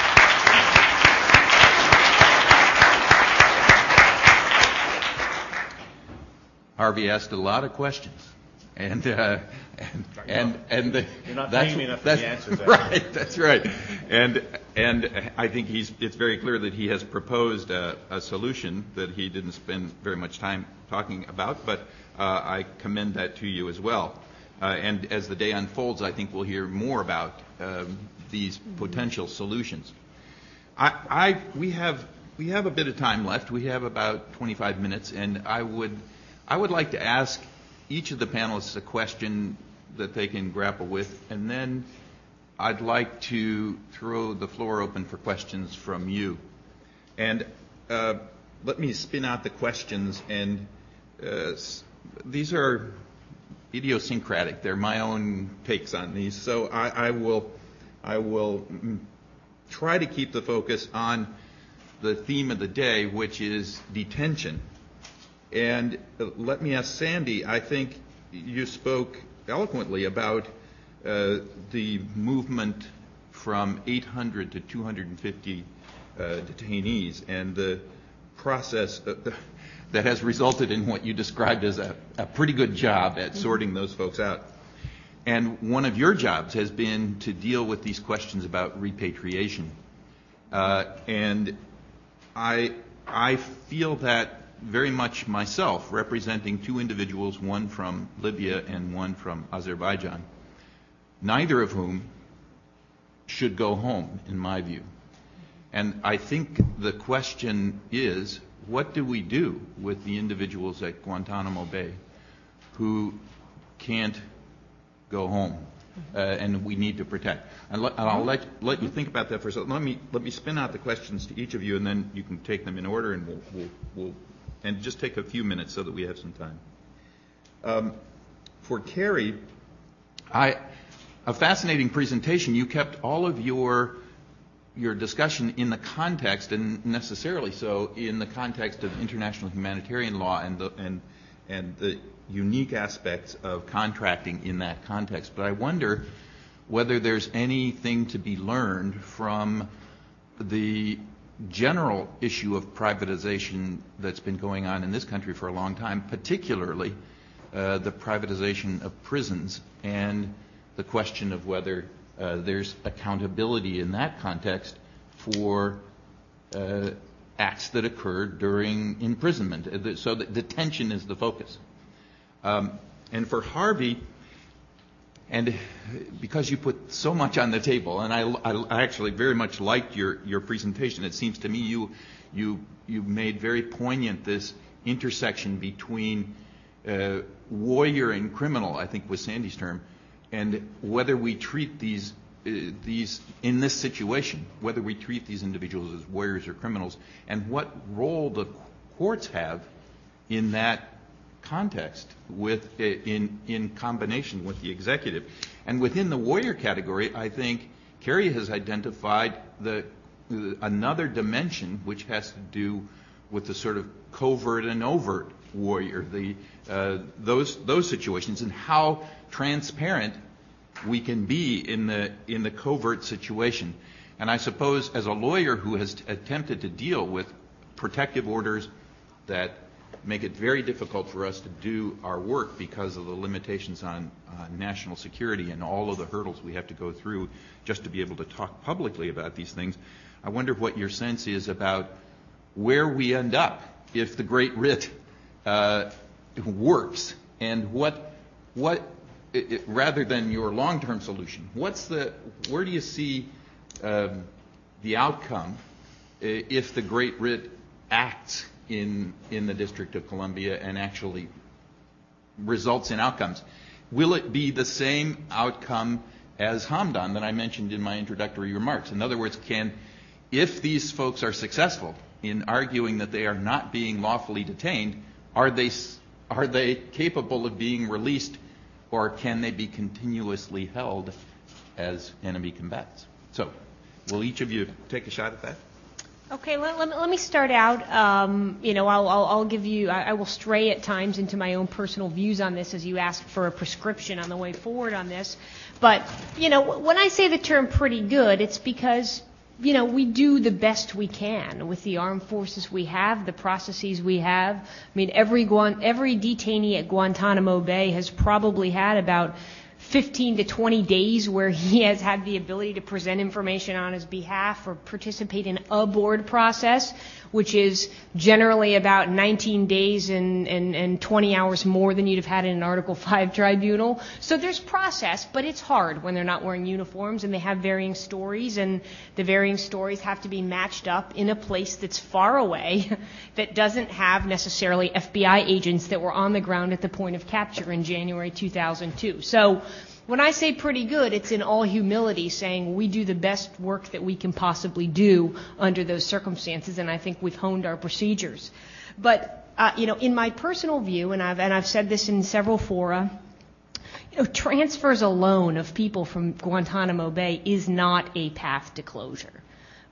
Harvey asked a lot of questions, and uh, and and and the, You're not that's, paying me enough for that's, the answers. Right, that's right. And and I think he's it's very clear that he has proposed a, a solution that he didn't spend very much time talking about, but uh, I commend that to you as well. Uh, and as the day unfolds, I think we'll hear more about um, these potential solutions. I, I we have we have a bit of time left. We have about twenty-five minutes, and I would I would like to ask each of the panelists a question that they can grapple with, and then I'd like to throw the floor open for questions from you. And uh, let me spin out the questions, and uh, these are idiosyncratic. They're my own takes on these. So I, I will I will try to keep the focus on the theme of the day, which is detention. And uh, let me ask Sandy, I think you spoke eloquently about uh, the movement from eight hundred to two hundred fifty uh, detainees and the process uh, that has resulted in what you described as a, a pretty good job at sorting those folks out. And one of your jobs has been to deal with these questions about repatriation. Uh, and I, I feel that very much myself, representing two individuals, one from Libya and one from Azerbaijan, neither of whom should go home, in my view. And I think the question is, what do we do with the individuals at Guantanamo Bay who can't go home, uh, and we need to protect? And, let, and I'll let let you think about that for a second. Let me let me spin out the questions to each of you, and then you can take them in order, and we'll we'll, we'll and just take a few minutes so that we have some time. Um, for Carrie, I a fascinating presentation. You kept all of your your discussion in the context, and necessarily so, in the context of international humanitarian law and the and and the unique aspects of contracting in that context. But I wonder whether there's anything to be learned from the general issue of privatization that's been going on in this country for a long time, particularly uh, the privatization of prisons and the question of whether uh, there's accountability in that context for uh, acts that occurred during imprisonment. So the detention is the focus. Um, and for Harvey, and because you put so much on the table, and I, I, I actually very much liked your, your presentation. It seems to me you you you made very poignant this intersection between uh, warrior and criminal, I think was Sandy's term, and whether we treat these uh, these in this situation, whether we treat these individuals as warriors or criminals, and what role the courts have in that context with in in combination with the executive. And within the warrior category, I think Carrie has identified the uh, another dimension which has to do with the sort of covert and overt warrior, the uh, those those situations, and how transparent we can be in the in the covert situation. And I suppose as a lawyer who has attempted to deal with protective orders that make it very difficult for us to do our work because of the limitations on uh, national security and all of the hurdles we have to go through just to be able to talk publicly about these things, I wonder what your sense is about where we end up if the Great Writ uh, works, and what, what it, it, rather than your long-term solution, what's the, where do you see um, the outcome if the Great Writ acts in in the District of Columbia and actually results in outcomes? Will it be the same outcome as Hamdan that I mentioned in my introductory remarks? In other words, can, if these folks are successful in arguing that they are not being lawfully detained, are they are they capable of being released, or can they be continuously held as enemy combatants? So, will each of you take a shot at that? Okay, let, let, me, let me start out. Um, you know, I'll, I'll, I'll give you, I, I will stray at times into my own personal views on this as you asked for a prescription on the way forward on this. But, you know, when I say the term pretty good, it's because, you know, we do the best we can with the armed forces we have, the processes we have. I mean, every Guan, every detainee at Guantanamo Bay has probably had about fifteen to twenty days where he has had the ability to present information on his behalf or participate in a board process, which is generally about nineteen days and, and, and twenty hours more than you'd have had in an Article five tribunal. So there's process, but it's hard when they're not wearing uniforms and they have varying stories, and the varying stories have to be matched up in a place that's far away that doesn't have necessarily F B I agents that were on the ground at the point of capture in January two thousand two. So when I say pretty good, it's in all humility saying we do the best work that we can possibly do under those circumstances, and I think we've honed our procedures. But, uh, you know, in my personal view, and I've, and I've said this in several fora, you know, transfers alone of people from Guantanamo Bay is not a path to closure.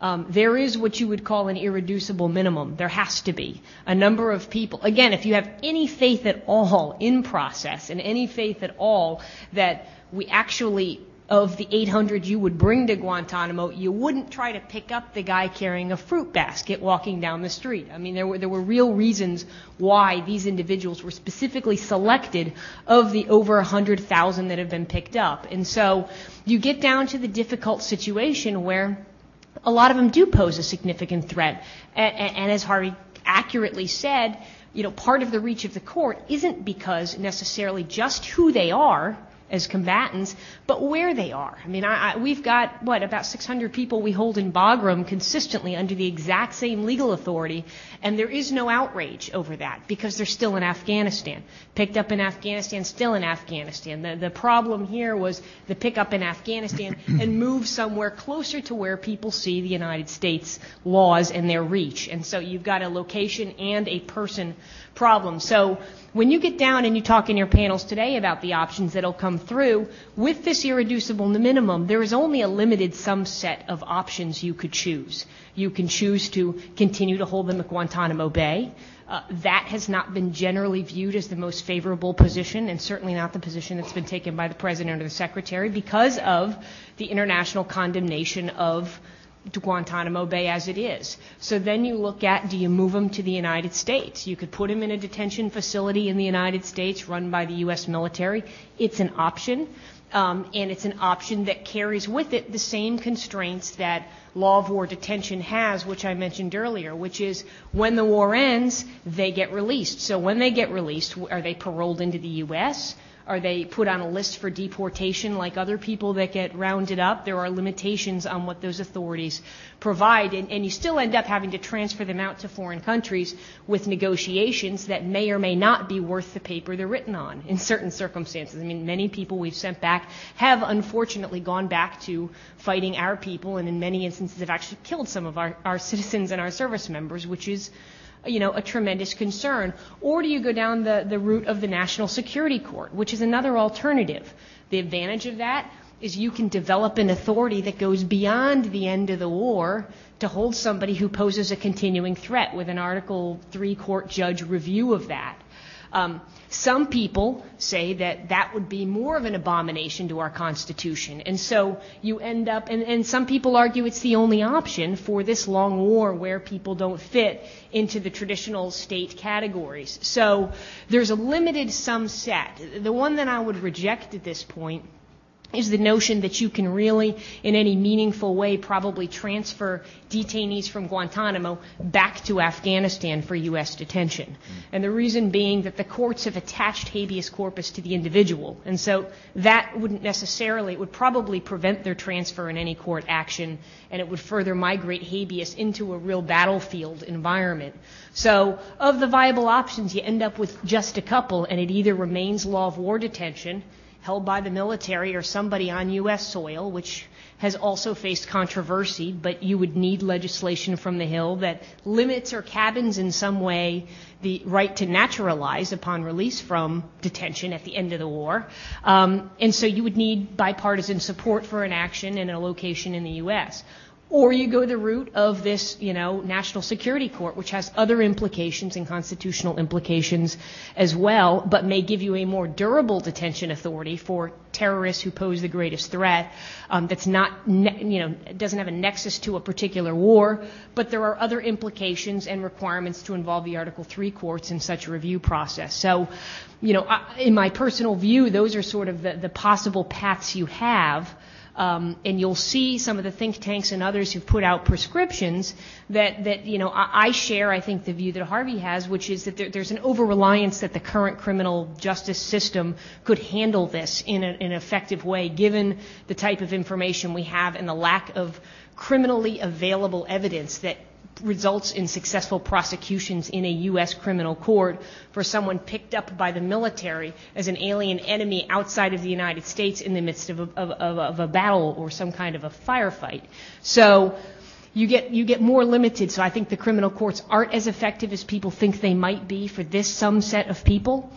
Um, there is what you would call an irreducible minimum. There has to be a number of people. Again, if you have any faith at all in process and any faith at all that we actually, of the eight hundred you would bring to Guantanamo, you wouldn't try to pick up the guy carrying a fruit basket walking down the street. I mean, there were there were real reasons why these individuals were specifically selected of the over one hundred thousand that have been picked up. And so you get down to the difficult situation where a lot of them do pose a significant threat. And, and as Harvey accurately said, you know, part of the reach of the court isn't because necessarily just who they are as combatants, but where they are. I mean, I, I, we've got, what, about six hundred people we hold in Bagram consistently under the exact same legal authority, and there is no outrage over that because they're still in Afghanistan. Picked up in Afghanistan, still in Afghanistan. The, the problem here was the pickup in Afghanistan and move somewhere closer to where people see the United States laws and their reach. And so you've got a location and a person problem. So when you get down and you talk in your panels today about the options that'll come through, with this irreducible minimum, there is only a limited subset of options you could choose. You can choose to continue to hold them at Guantanamo Bay. Uh, that has not been generally viewed as the most favorable position, and certainly not the position that's been taken by the President or the Secretary because of the international condemnation of to Guantanamo Bay as it is. So then you look at, do you move them to the United States? You could put them in a detention facility in the United States run by the U S military. It's an option, um, and it's an option that carries with it the same constraints that law of war detention has, which I mentioned earlier, which is when the war ends, they get released. So when they get released, are they paroled into the U S? Are they put on a list for deportation like other people that get rounded up? There are limitations on what those authorities provide, and, and you still end up having to transfer them out to foreign countries with negotiations that may or may not be worth the paper they're written on in certain circumstances. I mean, many people we've sent back have unfortunately gone back to fighting our people, and in many instances have actually killed some of our, our citizens and our service members, which is you know, a tremendous concern. Or do you go down the, the route of the National Security Court, which is another alternative? The advantage of that is you can develop an authority that goes beyond the end of the war to hold somebody who poses a continuing threat with an Article three court judge review of that. Um, some people say that that would be more of an abomination to our Constitution. And so you end up, and, and some people argue it's the only option for this long war where people don't fit into the traditional state categories. So there's a limited sum set. The one that I would reject at this point is the notion that you can really, in any meaningful way, probably transfer detainees from Guantanamo back to Afghanistan for U S detention. Mm. And the reason being that the courts have attached habeas corpus to the individual. And so that wouldn't necessarily, it would probably prevent their transfer in any court action, and it would further migrate habeas into a real battlefield environment. So of the viable options, you end up with just a couple, and it either remains law of war detention, held by the military or somebody on U S soil, which has also faced controversy, but you would need legislation from the Hill that limits or cabins in some way the right to naturalize upon release from detention at the end of the war. Um, and so you would need bipartisan support for an action and a location in the U S. Or you go the route of this, you know, National Security Court, which has other implications and constitutional implications as well, but may give you a more durable detention authority for terrorists who pose the greatest threat. Um, that's not, ne- you know, doesn't have a nexus to a particular war, but there are other implications and requirements to involve the Article three courts in such a review process. So, you know, I, in my personal view, those are sort of the, the possible paths you have. Um, and you'll see some of the think tanks and others who've put out prescriptions that, that you know, I, I share, I think, the view that Harvey has, which is that there, there's an over-reliance that the current criminal justice system could handle this in, a, in an effective way, given the type of information we have and the lack of criminally available evidence that results in successful prosecutions in a U S criminal court for someone picked up by the military as an alien enemy outside of the United States in the midst of a, of, of, of a battle or some kind of a firefight. So you get you get more limited. So I think the criminal courts aren't as effective as people think they might be for this some set of people.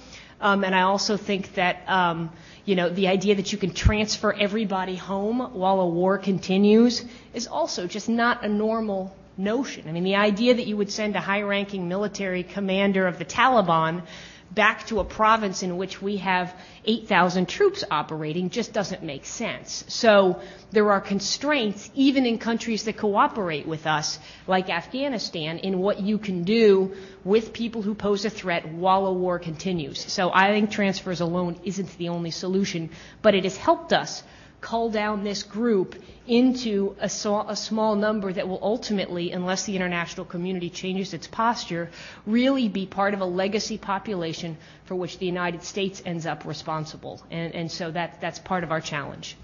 Um, and I also think that, um, you know, the idea that you can transfer everybody home while a war continues is also just not a normal notion. I mean, the idea that you would send a high-ranking military commander of the Taliban back to a province in which we have eight thousand troops operating just doesn't make sense. So there are constraints, even in countries that cooperate with us, like Afghanistan, in what you can do with people who pose a threat while a war continues. So I think transfers alone isn't the only solution, but it has helped us cull down this group into a, so, a small number that will ultimately, unless the international community changes its posture, really be part of a legacy population for which the United States ends up responsible. And, and so that, that's part of our challenge.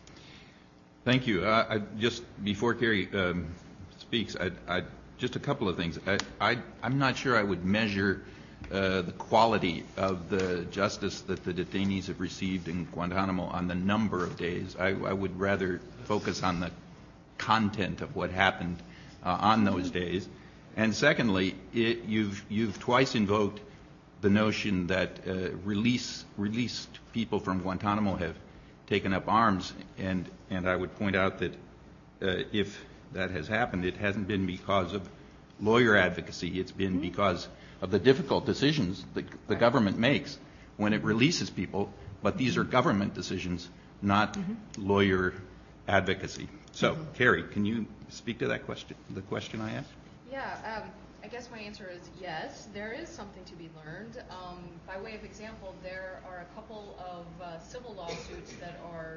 Thank you. Uh, I, just before Carrie um, speaks, I, I, just a couple of things. I, I, I'm not sure I would measure Uh, the quality of the justice that the detainees have received in Guantanamo on the number of days. I, I would rather focus on the content of what happened uh, on those days. And secondly, it, you've, you've twice invoked the notion that uh, release, released people from Guantanamo have taken up arms, and, and I would point out that uh, if that has happened, it hasn't been because of lawyer advocacy. It's been because of the difficult decisions that the government makes when it releases people, but these are government decisions, not mm-hmm. lawyer advocacy. So, mm-hmm. Carrie, can you speak to that question, the question I asked? Yeah, um, I guess my answer is yes, there is something to be learned. Um, by way of example, there are a couple of uh, civil lawsuits that are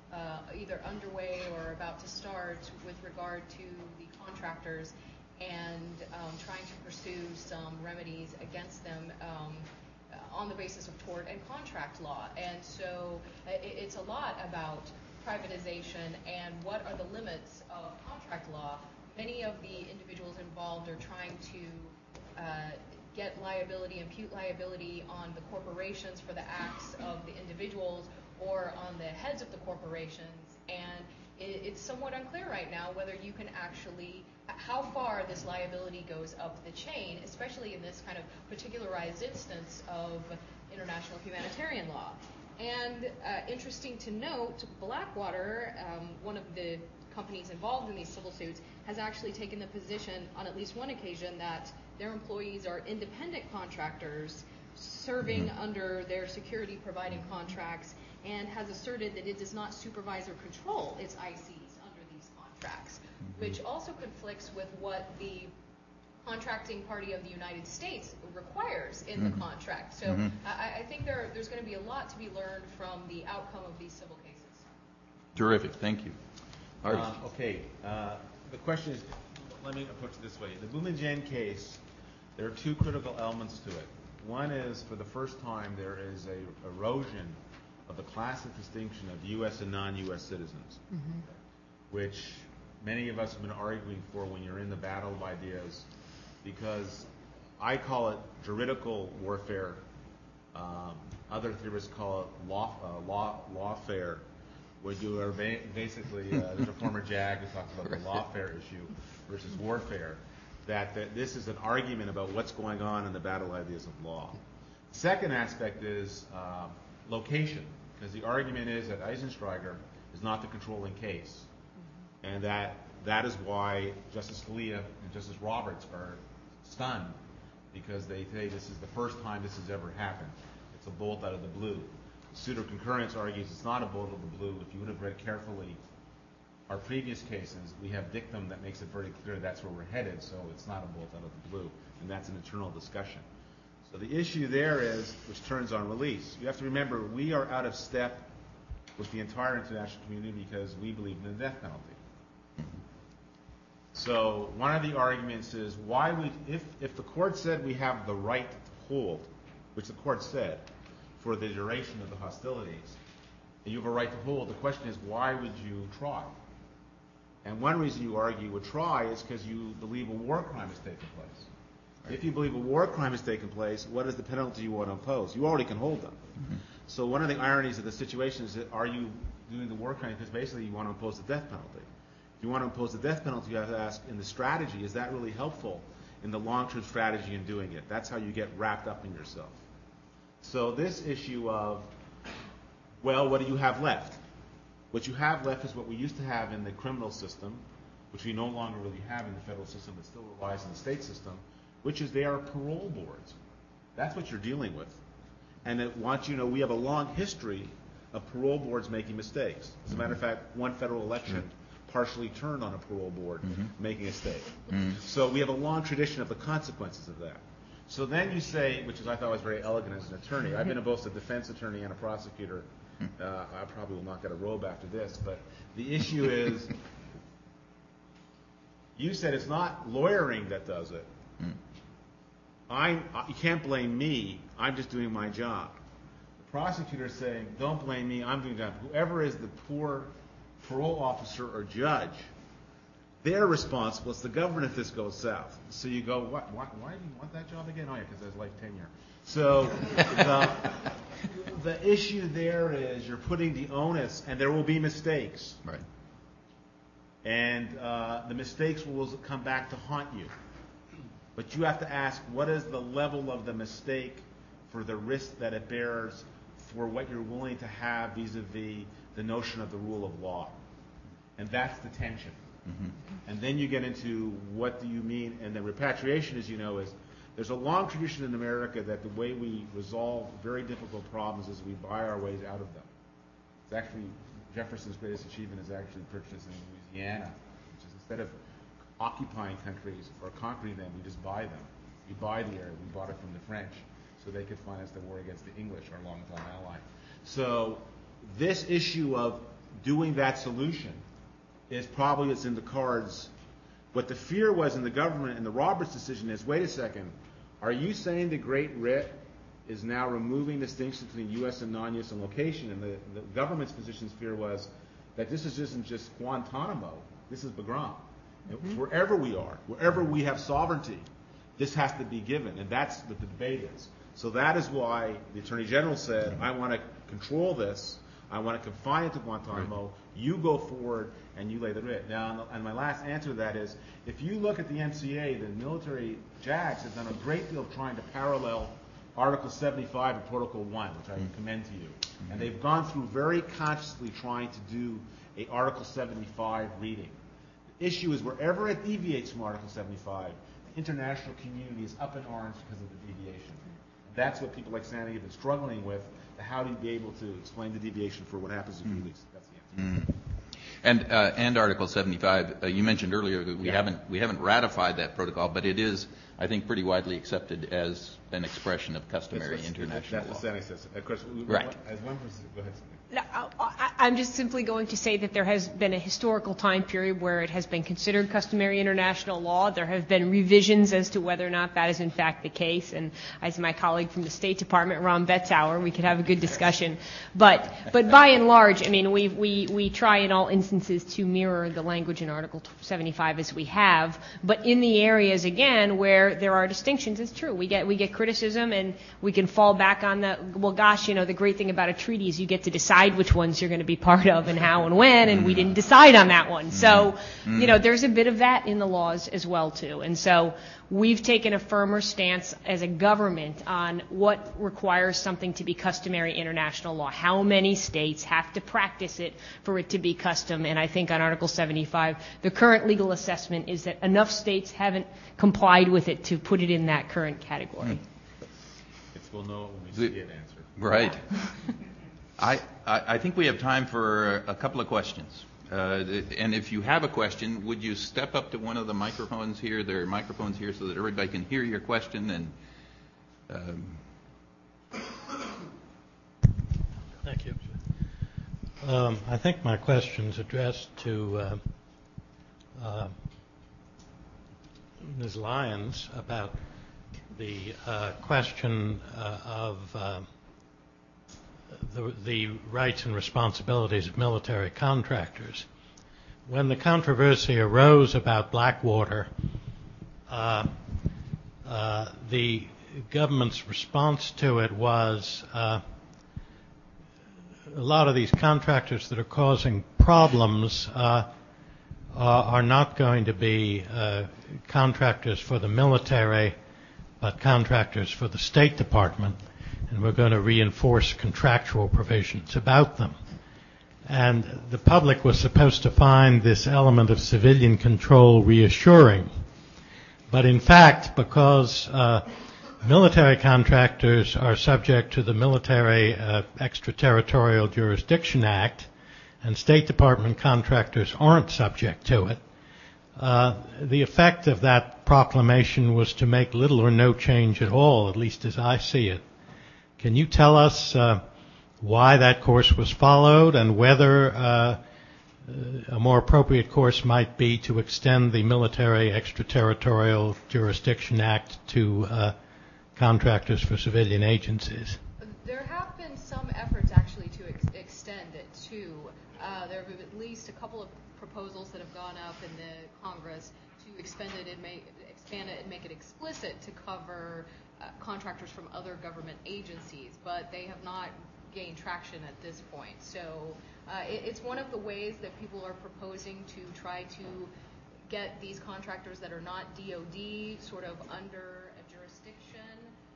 uh, either underway or about to start with regard to the contractors and um, trying to pursue some remedies against them um, on the basis of tort and contract law. And so it, it's a lot about privatization and what are the limits of contract law. Many of the individuals involved are trying to uh, get liability, impute liability on the corporations for the acts of the individuals or on the heads of the corporations. And it, it's somewhat unclear right now whether you can actually how far this liability goes up the chain, especially in this kind of particularized instance of international humanitarian law. And uh, interesting to note, Blackwater, um, one of the companies involved in these civil suits, has actually taken the position on at least one occasion that their employees are independent contractors serving mm-hmm. under their security providing contracts, and has asserted that it does not supervise or control its I Cs under these contracts, which also conflicts with what the contracting party of the United States requires in mm-hmm. the contract. So mm-hmm. I, I think there, there's going to be a lot to be learned from the outcome of these civil cases. Terrific. Thank you. Uh, okay. Uh, the question is, let me approach it this way. The Boumadjane case, there are two critical elements to it. One is, for the first time, there is a erosion of the classic distinction of U S and non-U S citizens, mm-hmm. which many of us have been arguing for when you're in the battle of ideas, because I call it juridical warfare. Um, other theorists call it law, uh, law, lawfare, where you are ba- basically, uh, there's a former JAG who talks about the lawfare issue versus warfare, that, that this is an argument about what's going on in the battle ideas of law. Second aspect is uh, location, because the argument is that Eisensteiger is not the controlling case. And that that is why Justice Scalia and Justice Roberts are stunned, because they say this is the first time this has ever happened. It's a bolt out of the blue. Pseudo concurrence argues it's not a bolt out of the blue. If you would have read carefully our previous cases, we have dictum that makes it very clear that's where we're headed, so it's not a bolt out of the blue, and that's an internal discussion. So the issue there is, which turns on release. You have to remember, we are out of step with the entire international community because we believe in the death penalty. So one of the arguments is, why would, if, if the court said we have the right to hold, which the court said, for the duration of the hostilities, and you have a right to hold, the question is, why would you try? And one reason you argue would try is because you believe a war crime has taken place. Right. If you believe a war crime has taken place, what is the penalty you want to impose? You already can hold them. Mm-hmm. So one of the ironies of the situation is that, are you doing the war crime because basically you want to impose the death penalty? If you want to impose the death penalty, you have to ask, in the strategy, is that really helpful in the long-term strategy in doing it? That's how you get wrapped up in yourself. So this issue of, well, what do you have left? What you have left is what we used to have in the criminal system, which we no longer really have in the federal system, but still relies on the state system, which is they are parole boards. That's what you're dealing with. And it wants you to know we have a long history of parole boards making mistakes. As a matter of fact, one federal election partially turned on a parole board mm-hmm. making a mistake. Mm-hmm. So we have a long tradition of the consequences of that. So then you say, which is I thought was very elegant as an attorney. I've been both a defense attorney and a prosecutor. Uh, I probably will not get a robe after this, but the issue is, you said it's not lawyering that does it. Mm. I, you can't blame me. I'm just doing my job. The prosecutor is saying, don't blame me. I'm doing that. Whoever is the poor parole officer or judge, they're responsible. It's the government if this goes south. So you go, what, why, why do you want that job again? Oh, yeah, because there's life tenure. So the, the issue there is you're putting the onus, and there will be mistakes. Right. And uh, the mistakes will come back to haunt you. But you have to ask, what is the level of the mistake for the risk that it bears for what you're willing to have vis-a-vis the notion of the rule of law? And that's the tension. Mm-hmm. And then you get into what do you mean, and the repatriation, as you know, is there's a long tradition in America that the way we resolve very difficult problems is we buy our ways out of them. It's actually, Jefferson's greatest achievement is actually purchased in Louisiana, which is instead of occupying countries or conquering them, we just buy them. We buy the area. We bought it from the French so they could finance the war against the English, our longtime ally. So this issue of doing that solution is probably what's in the cards. What the fear was in the government and the Roberts decision is, wait a second, are you saying the Great Writ is now removing distinction between U S and non-U S and location? And the, the government's position's fear was that this is, isn't just Guantanamo, this is Bagram. Mm-hmm. Wherever we are, wherever we have sovereignty, this has to be given, and that's what the debate is. So that is why the Attorney General said, I want to control this, I want to confine it to Guantanamo, right. You go forward and you lay the writ. Now, and my last answer to that is, if you look at the M C A, the military J A Gs have done a great deal of trying to parallel Article seventy-five of Protocol one, which I commend to you. Mm-hmm. And they've gone through very consciously trying to do a Article seventy-five reading. The issue is wherever it deviates from Article seventy-five, the international community is up in arms because of the deviation. That's what people like Sandy have been struggling with, how do you be able to explain the deviation for what happens if you release? That's the answer. Mm. And uh, and Article seventy-five, uh, you mentioned earlier that we yeah. haven't we haven't ratified that protocol, but it is, I think, pretty widely accepted as an expression of customary that's, that's, international that's law. That's what Sandy says. Of course, we, right. As one person, go ahead. No, I, I'm just simply going to say that there has been a historical time period where it has been considered customary international law. There have been revisions as to whether or not that is in fact the case. And as my colleague from the State Department, Ron Betzauer, we could have a good discussion. But but by and large, I mean, we we we try in all instances to mirror the language in Article seventy-five as we have. But in the areas again where there are distinctions, it's true. We get we get criticism, and we can fall back on the well, gosh, you know, the great thing about a treaty is you get to decide which ones you're going to be part of and how and when, and we didn't decide on that one. So, you know, there's a bit of that in the laws as well, too. And so we've taken a firmer stance as a government on what requires something to be customary international law, how many states have to practice it for it to be custom. And I think on Article seventy-five, the current legal assessment is that enough states haven't complied with it to put it in that current category. It's we'll know when we see an answer. Right. I, I think we have time for a couple of questions. Uh, and if you have a question, would you step up to one of the microphones here? There are microphones here so that everybody can hear your question. And um... Thank you. Um, I think my question's addressed to uh, uh, Miz Lyons about the uh, question uh, of uh, The, the rights and responsibilities of military contractors. When the controversy arose about Blackwater, uh, uh, the government's response to it was uh, a lot of these contractors that are causing problems uh, uh, are not going to be uh, contractors for the military, but contractors for the State Department. and we're going to reinforce contractual provisions about them. And the public was supposed to find this element of civilian control reassuring. But in fact, because uh, military contractors are subject to the Military uh, Extraterritorial Jurisdiction Act, and State Department contractors aren't subject to it, uh, the effect of that proclamation was to make little or no change at all, at least as I see it. Can you tell us uh, why that course was followed, and whether uh, a more appropriate course might be to extend the Military Extraterritorial Jurisdiction Act to uh, contractors for civilian agencies? There have been some efforts actually to ex- extend it too. Uh, there have been at least a couple of proposals that have gone up in the Congress to expand it and make, expand it and make it explicit to cover uh, contractors from other government agencies, but they have not gained traction at this point. So uh, it, it's one of the ways that people are proposing to try to get these contractors that are not D O D sort of under a jurisdiction.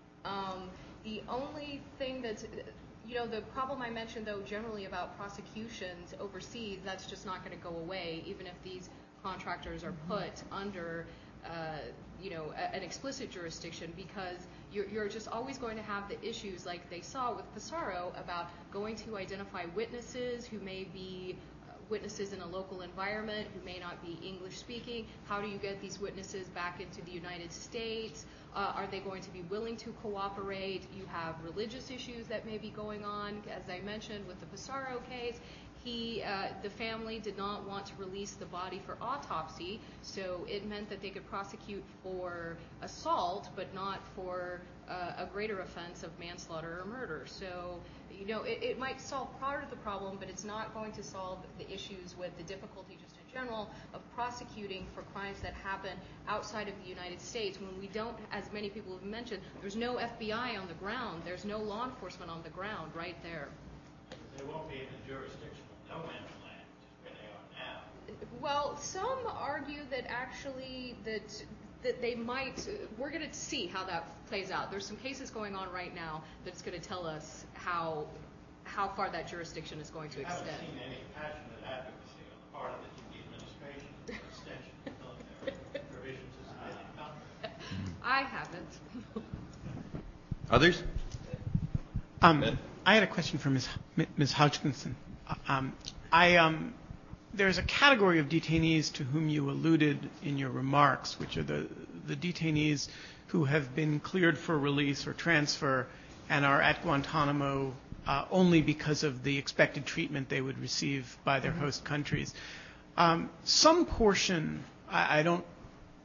Um, the only thing that's, you know, the problem I mentioned, though, generally about prosecutions overseas, that's just not going to go away, even if these contractors are put under, uh, you know, a, an explicit jurisdiction, because you're, you're just always going to have the issues like they saw with Pissarro about going to identify witnesses who may be witnesses in a local environment who may not be English speaking. How do you get these witnesses back into the United States? Uh, are they going to be willing to cooperate? You have religious issues that may be going on. As I mentioned with the Pissarro case, he, uh, the family did not want to release the body for autopsy, so it meant that they could prosecute for assault, but not for uh, a greater offense of manslaughter or murder. So, you know, it, it might solve part of the problem, but it's not going to solve the issues with the difficulty just in general of prosecuting for crimes that happen outside of the United States when we don't, as many people have mentioned, there's no F B I on the ground, there's no law enforcement on the ground right there. There won't be in the jurisdiction of no man's land, which is where they are now. Well, some argue that actually that that they might, we're going to see how that plays out. There's some cases going on right now that's going to tell us how how far that jurisdiction is going to extend. I haven't seen any passionate advocacy on the part of the administration for extension of military provisions of civilian contract. I haven't. Others? Um, I had a question for Miz Miz Hodgkinson. Um, I um, there's a category of detainees to whom you alluded in your remarks, which are the the detainees who have been cleared for release or transfer and are at Guantanamo uh, only because of the expected treatment they would receive by their host countries. Um, some portion, I, I don't.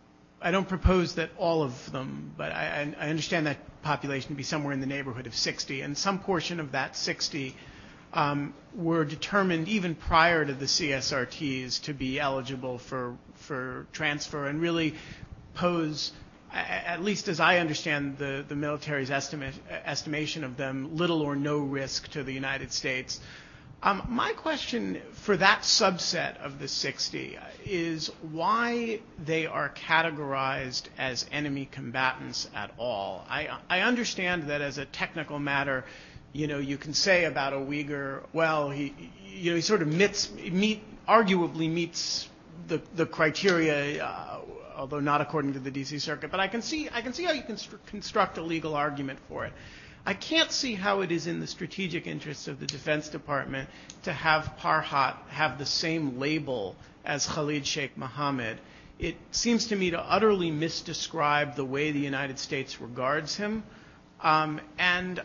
I don't propose that all of them, but I, I understand that population to be somewhere in the neighborhood of sixty, and some portion of that sixty um, were determined even prior to the C S R Ts to be eligible for for transfer and really pose, at least as I understand the, the military's estimate, estimation of them, little or no risk to the United States. Um, my question for that subset of the sixty is why they are categorized as enemy combatants at all. I, I understand that as a technical matter, you know, you can say about a Uyghur, well, he, you know, he sort of meets, meet, arguably meets the, the criteria, uh, although not according to the D C Circuit. But I can see, I can see how you can constru- construct a legal argument for it. I can't see how it is in the strategic interests of the Defense Department to have Parhat have the same label as Khalid Sheikh Mohammed. It seems to me to utterly misdescribe the way the United States regards him. Um, and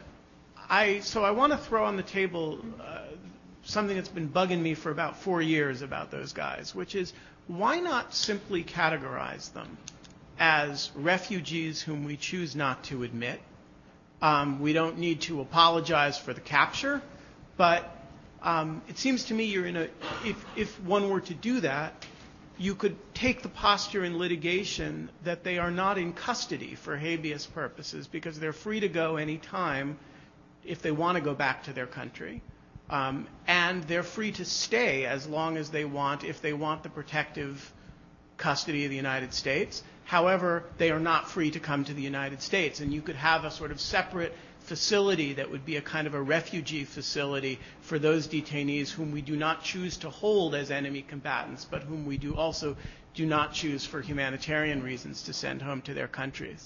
I, so I want to throw on the table uh, something that's been bugging me for about four years about those guys, which is why not simply categorize them as refugees whom we choose not to admit? Um, we don't need to apologize for the capture, but um, it seems to me you're in a, if, if one were to do that, you could take the posture in litigation that they are not in custody for habeas purposes because they're free to go any time if they want to go back to their country. Um, and they're free to stay as long as they want if they want the protective custody of the United States. However, they are not free to come to the United States. And you could have a sort of separate facility that would be a kind of a refugee facility for those detainees whom we do not choose to hold as enemy combatants, but whom we do also do not choose for humanitarian reasons to send home to their countries.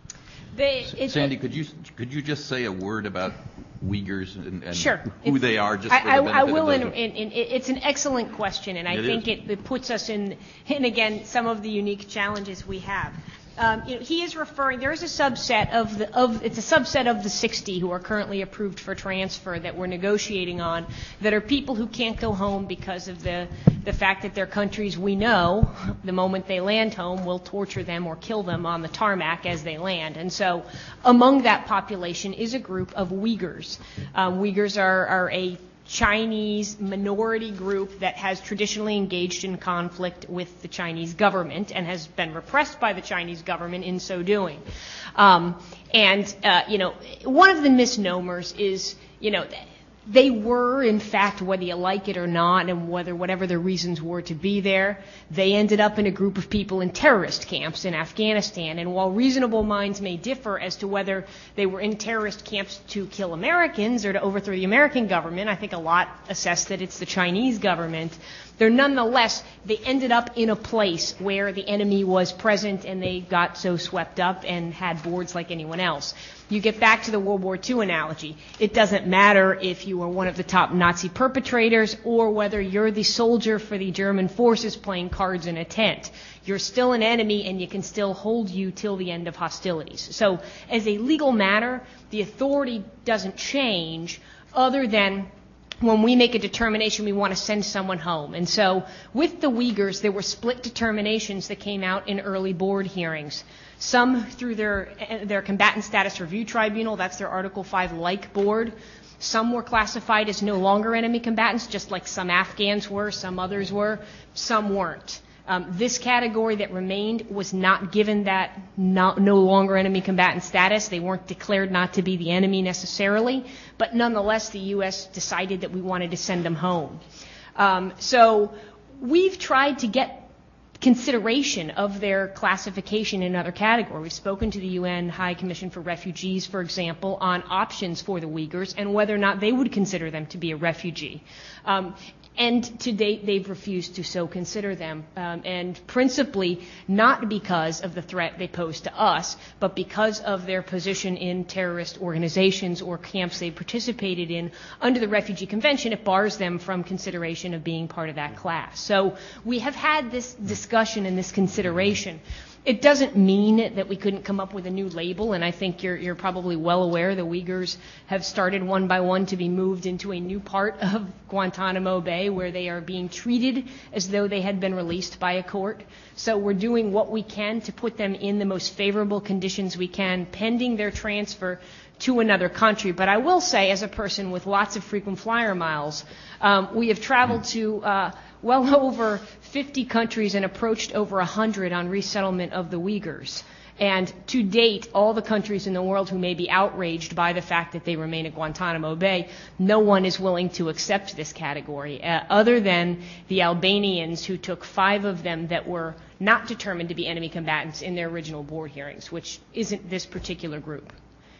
They, it, Sandy, could you could you just say a word about Uyghurs and, and sure. who it's, they are? Just I, for the I, benefit I will. of In, those in, in, it's an excellent question, and I it think is. it, it puts us in, in again some of the unique challenges we have. Um, you know, he is referring. There is a subset of the of it's a subset of the sixty who are currently approved for transfer that we're negotiating on. That are people who can't go home because of the the fact that their countries, we know, the moment they land home, will torture them or kill them on the tarmac as they land. And so, among that population is a group of Uyghurs. Um, Uyghurs are are a Chinese minority group that has traditionally engaged in conflict with the Chinese government and has been repressed by the Chinese government in so doing. Um, and, uh, you know, one of the misnomers is, you know, they were, in fact, whether you like it or not, and whether whatever the reasons were to be there, they ended up in a group of people in terrorist camps in Afghanistan. And while reasonable minds may differ as to whether they were in terrorist camps to kill Americans or to overthrow the American government, I think a lot assess that it's the Chinese government. They're nonetheless, they ended up in a place where the enemy was present and they got so swept up and had boards like anyone else. You get back to the World War Two analogy. It doesn't matter if you were one of the top Nazi perpetrators or whether you're the soldier for the German forces playing cards in a tent. You're still an enemy and you can still hold you till the end of hostilities. So as a legal matter, the authority doesn't change other than when we make a determination we want to send someone home. And so with the Uyghurs, there were split determinations that came out in early board hearings. Some through their their combatant status review tribunal, that's their Article five like board. Some were classified as no longer enemy combatants, just like some Afghans were, some others were, some weren't. Um, this category that remained was not given that no, no longer enemy combatant status. They weren't declared not to be the enemy necessarily, but nonetheless the U S decided that we wanted to send them home. Um, so we've tried to get consideration of their classification in another category. We've spoken to the U N High Commission for Refugees, for example, on options for the Uyghurs and whether or not they would consider them to be a refugee. Um, And to date, they've refused to so consider them, um, and principally not because of the threat they pose to us, but because of their position in terrorist organizations or camps they participated in. Under the Refugee Convention, it bars them from consideration of being part of that class. So we have had this discussion and this consideration. It doesn't mean that we couldn't come up with a new label, and I think you're, you're probably well aware the Uyghurs have started one by one to be moved into a new part of Guantanamo Bay where they are being treated as though they had been released by a court. So we're doing what we can to put them in the most favorable conditions we can, pending their transfer to another country. But I will say, as a person with lots of frequent flyer miles, um, we have traveled to uh, well over fifty countries and approached over one hundred on resettlement of the Uyghurs. And to date, all the countries in the world who may be outraged by the fact that they remain at Guantanamo Bay, no one is willing to accept this category, uh, other than the Albanians, who took five of them that were not determined to be enemy combatants in their original board hearings, which isn't this particular group.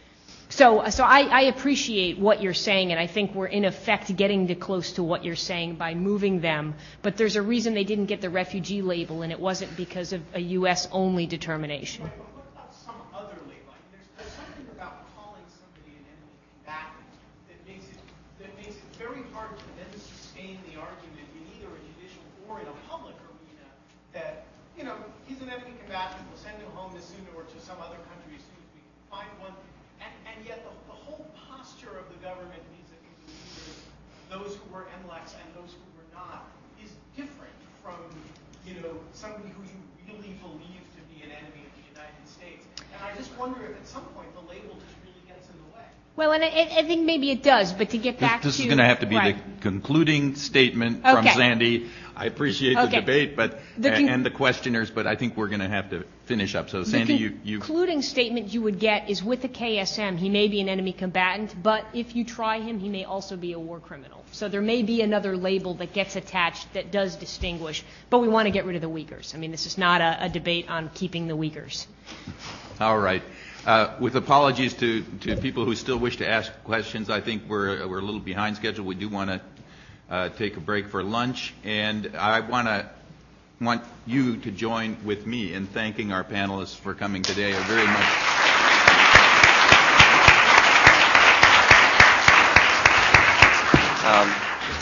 So, so I, I appreciate what you're saying, and I think we're in effect getting to close to what you're saying by moving them. But there's a reason they didn't get the refugee label, and it wasn't because of a U S only determination. Right, but what about some other label? I mean, there's, there's something about calling somebody an enemy combatant that makes it that makes it very hard to then sustain the argument in either a judicial or in a public arena that, you know, he's an enemy combatant. We'll send him home as soon or to some other country as soon as we can find one. And, and yet the, the whole posture of the government vis-a-vis those who were N L E Cs and those who were not is different from, you know, somebody who you really believe to be an enemy of the United States. And I just wonder if at some point the label just really gets in the way. Well, and I, I think maybe it does, but to get back this, this to... is going to have to be right. the concluding statement Okay. from Sandy. I appreciate the Okay. debate but The con- and the questioners, but I think we're going to have to finish up. So, Sandy, the you... you concluding statement you would get is with the K S M, he may be an enemy combatant, but if you try him, he may also be a war criminal. So there may be another label that gets attached that does distinguish, but we want to get rid of the Uyghurs. I mean, this is not a, a debate on keeping the Uyghurs. All right. Uh, with apologies to, to people who still wish to ask questions, I think we're, we're a little behind schedule. We do want to uh, take a break for lunch, and I want to want you to join with me in thanking our panelists for coming today. I very much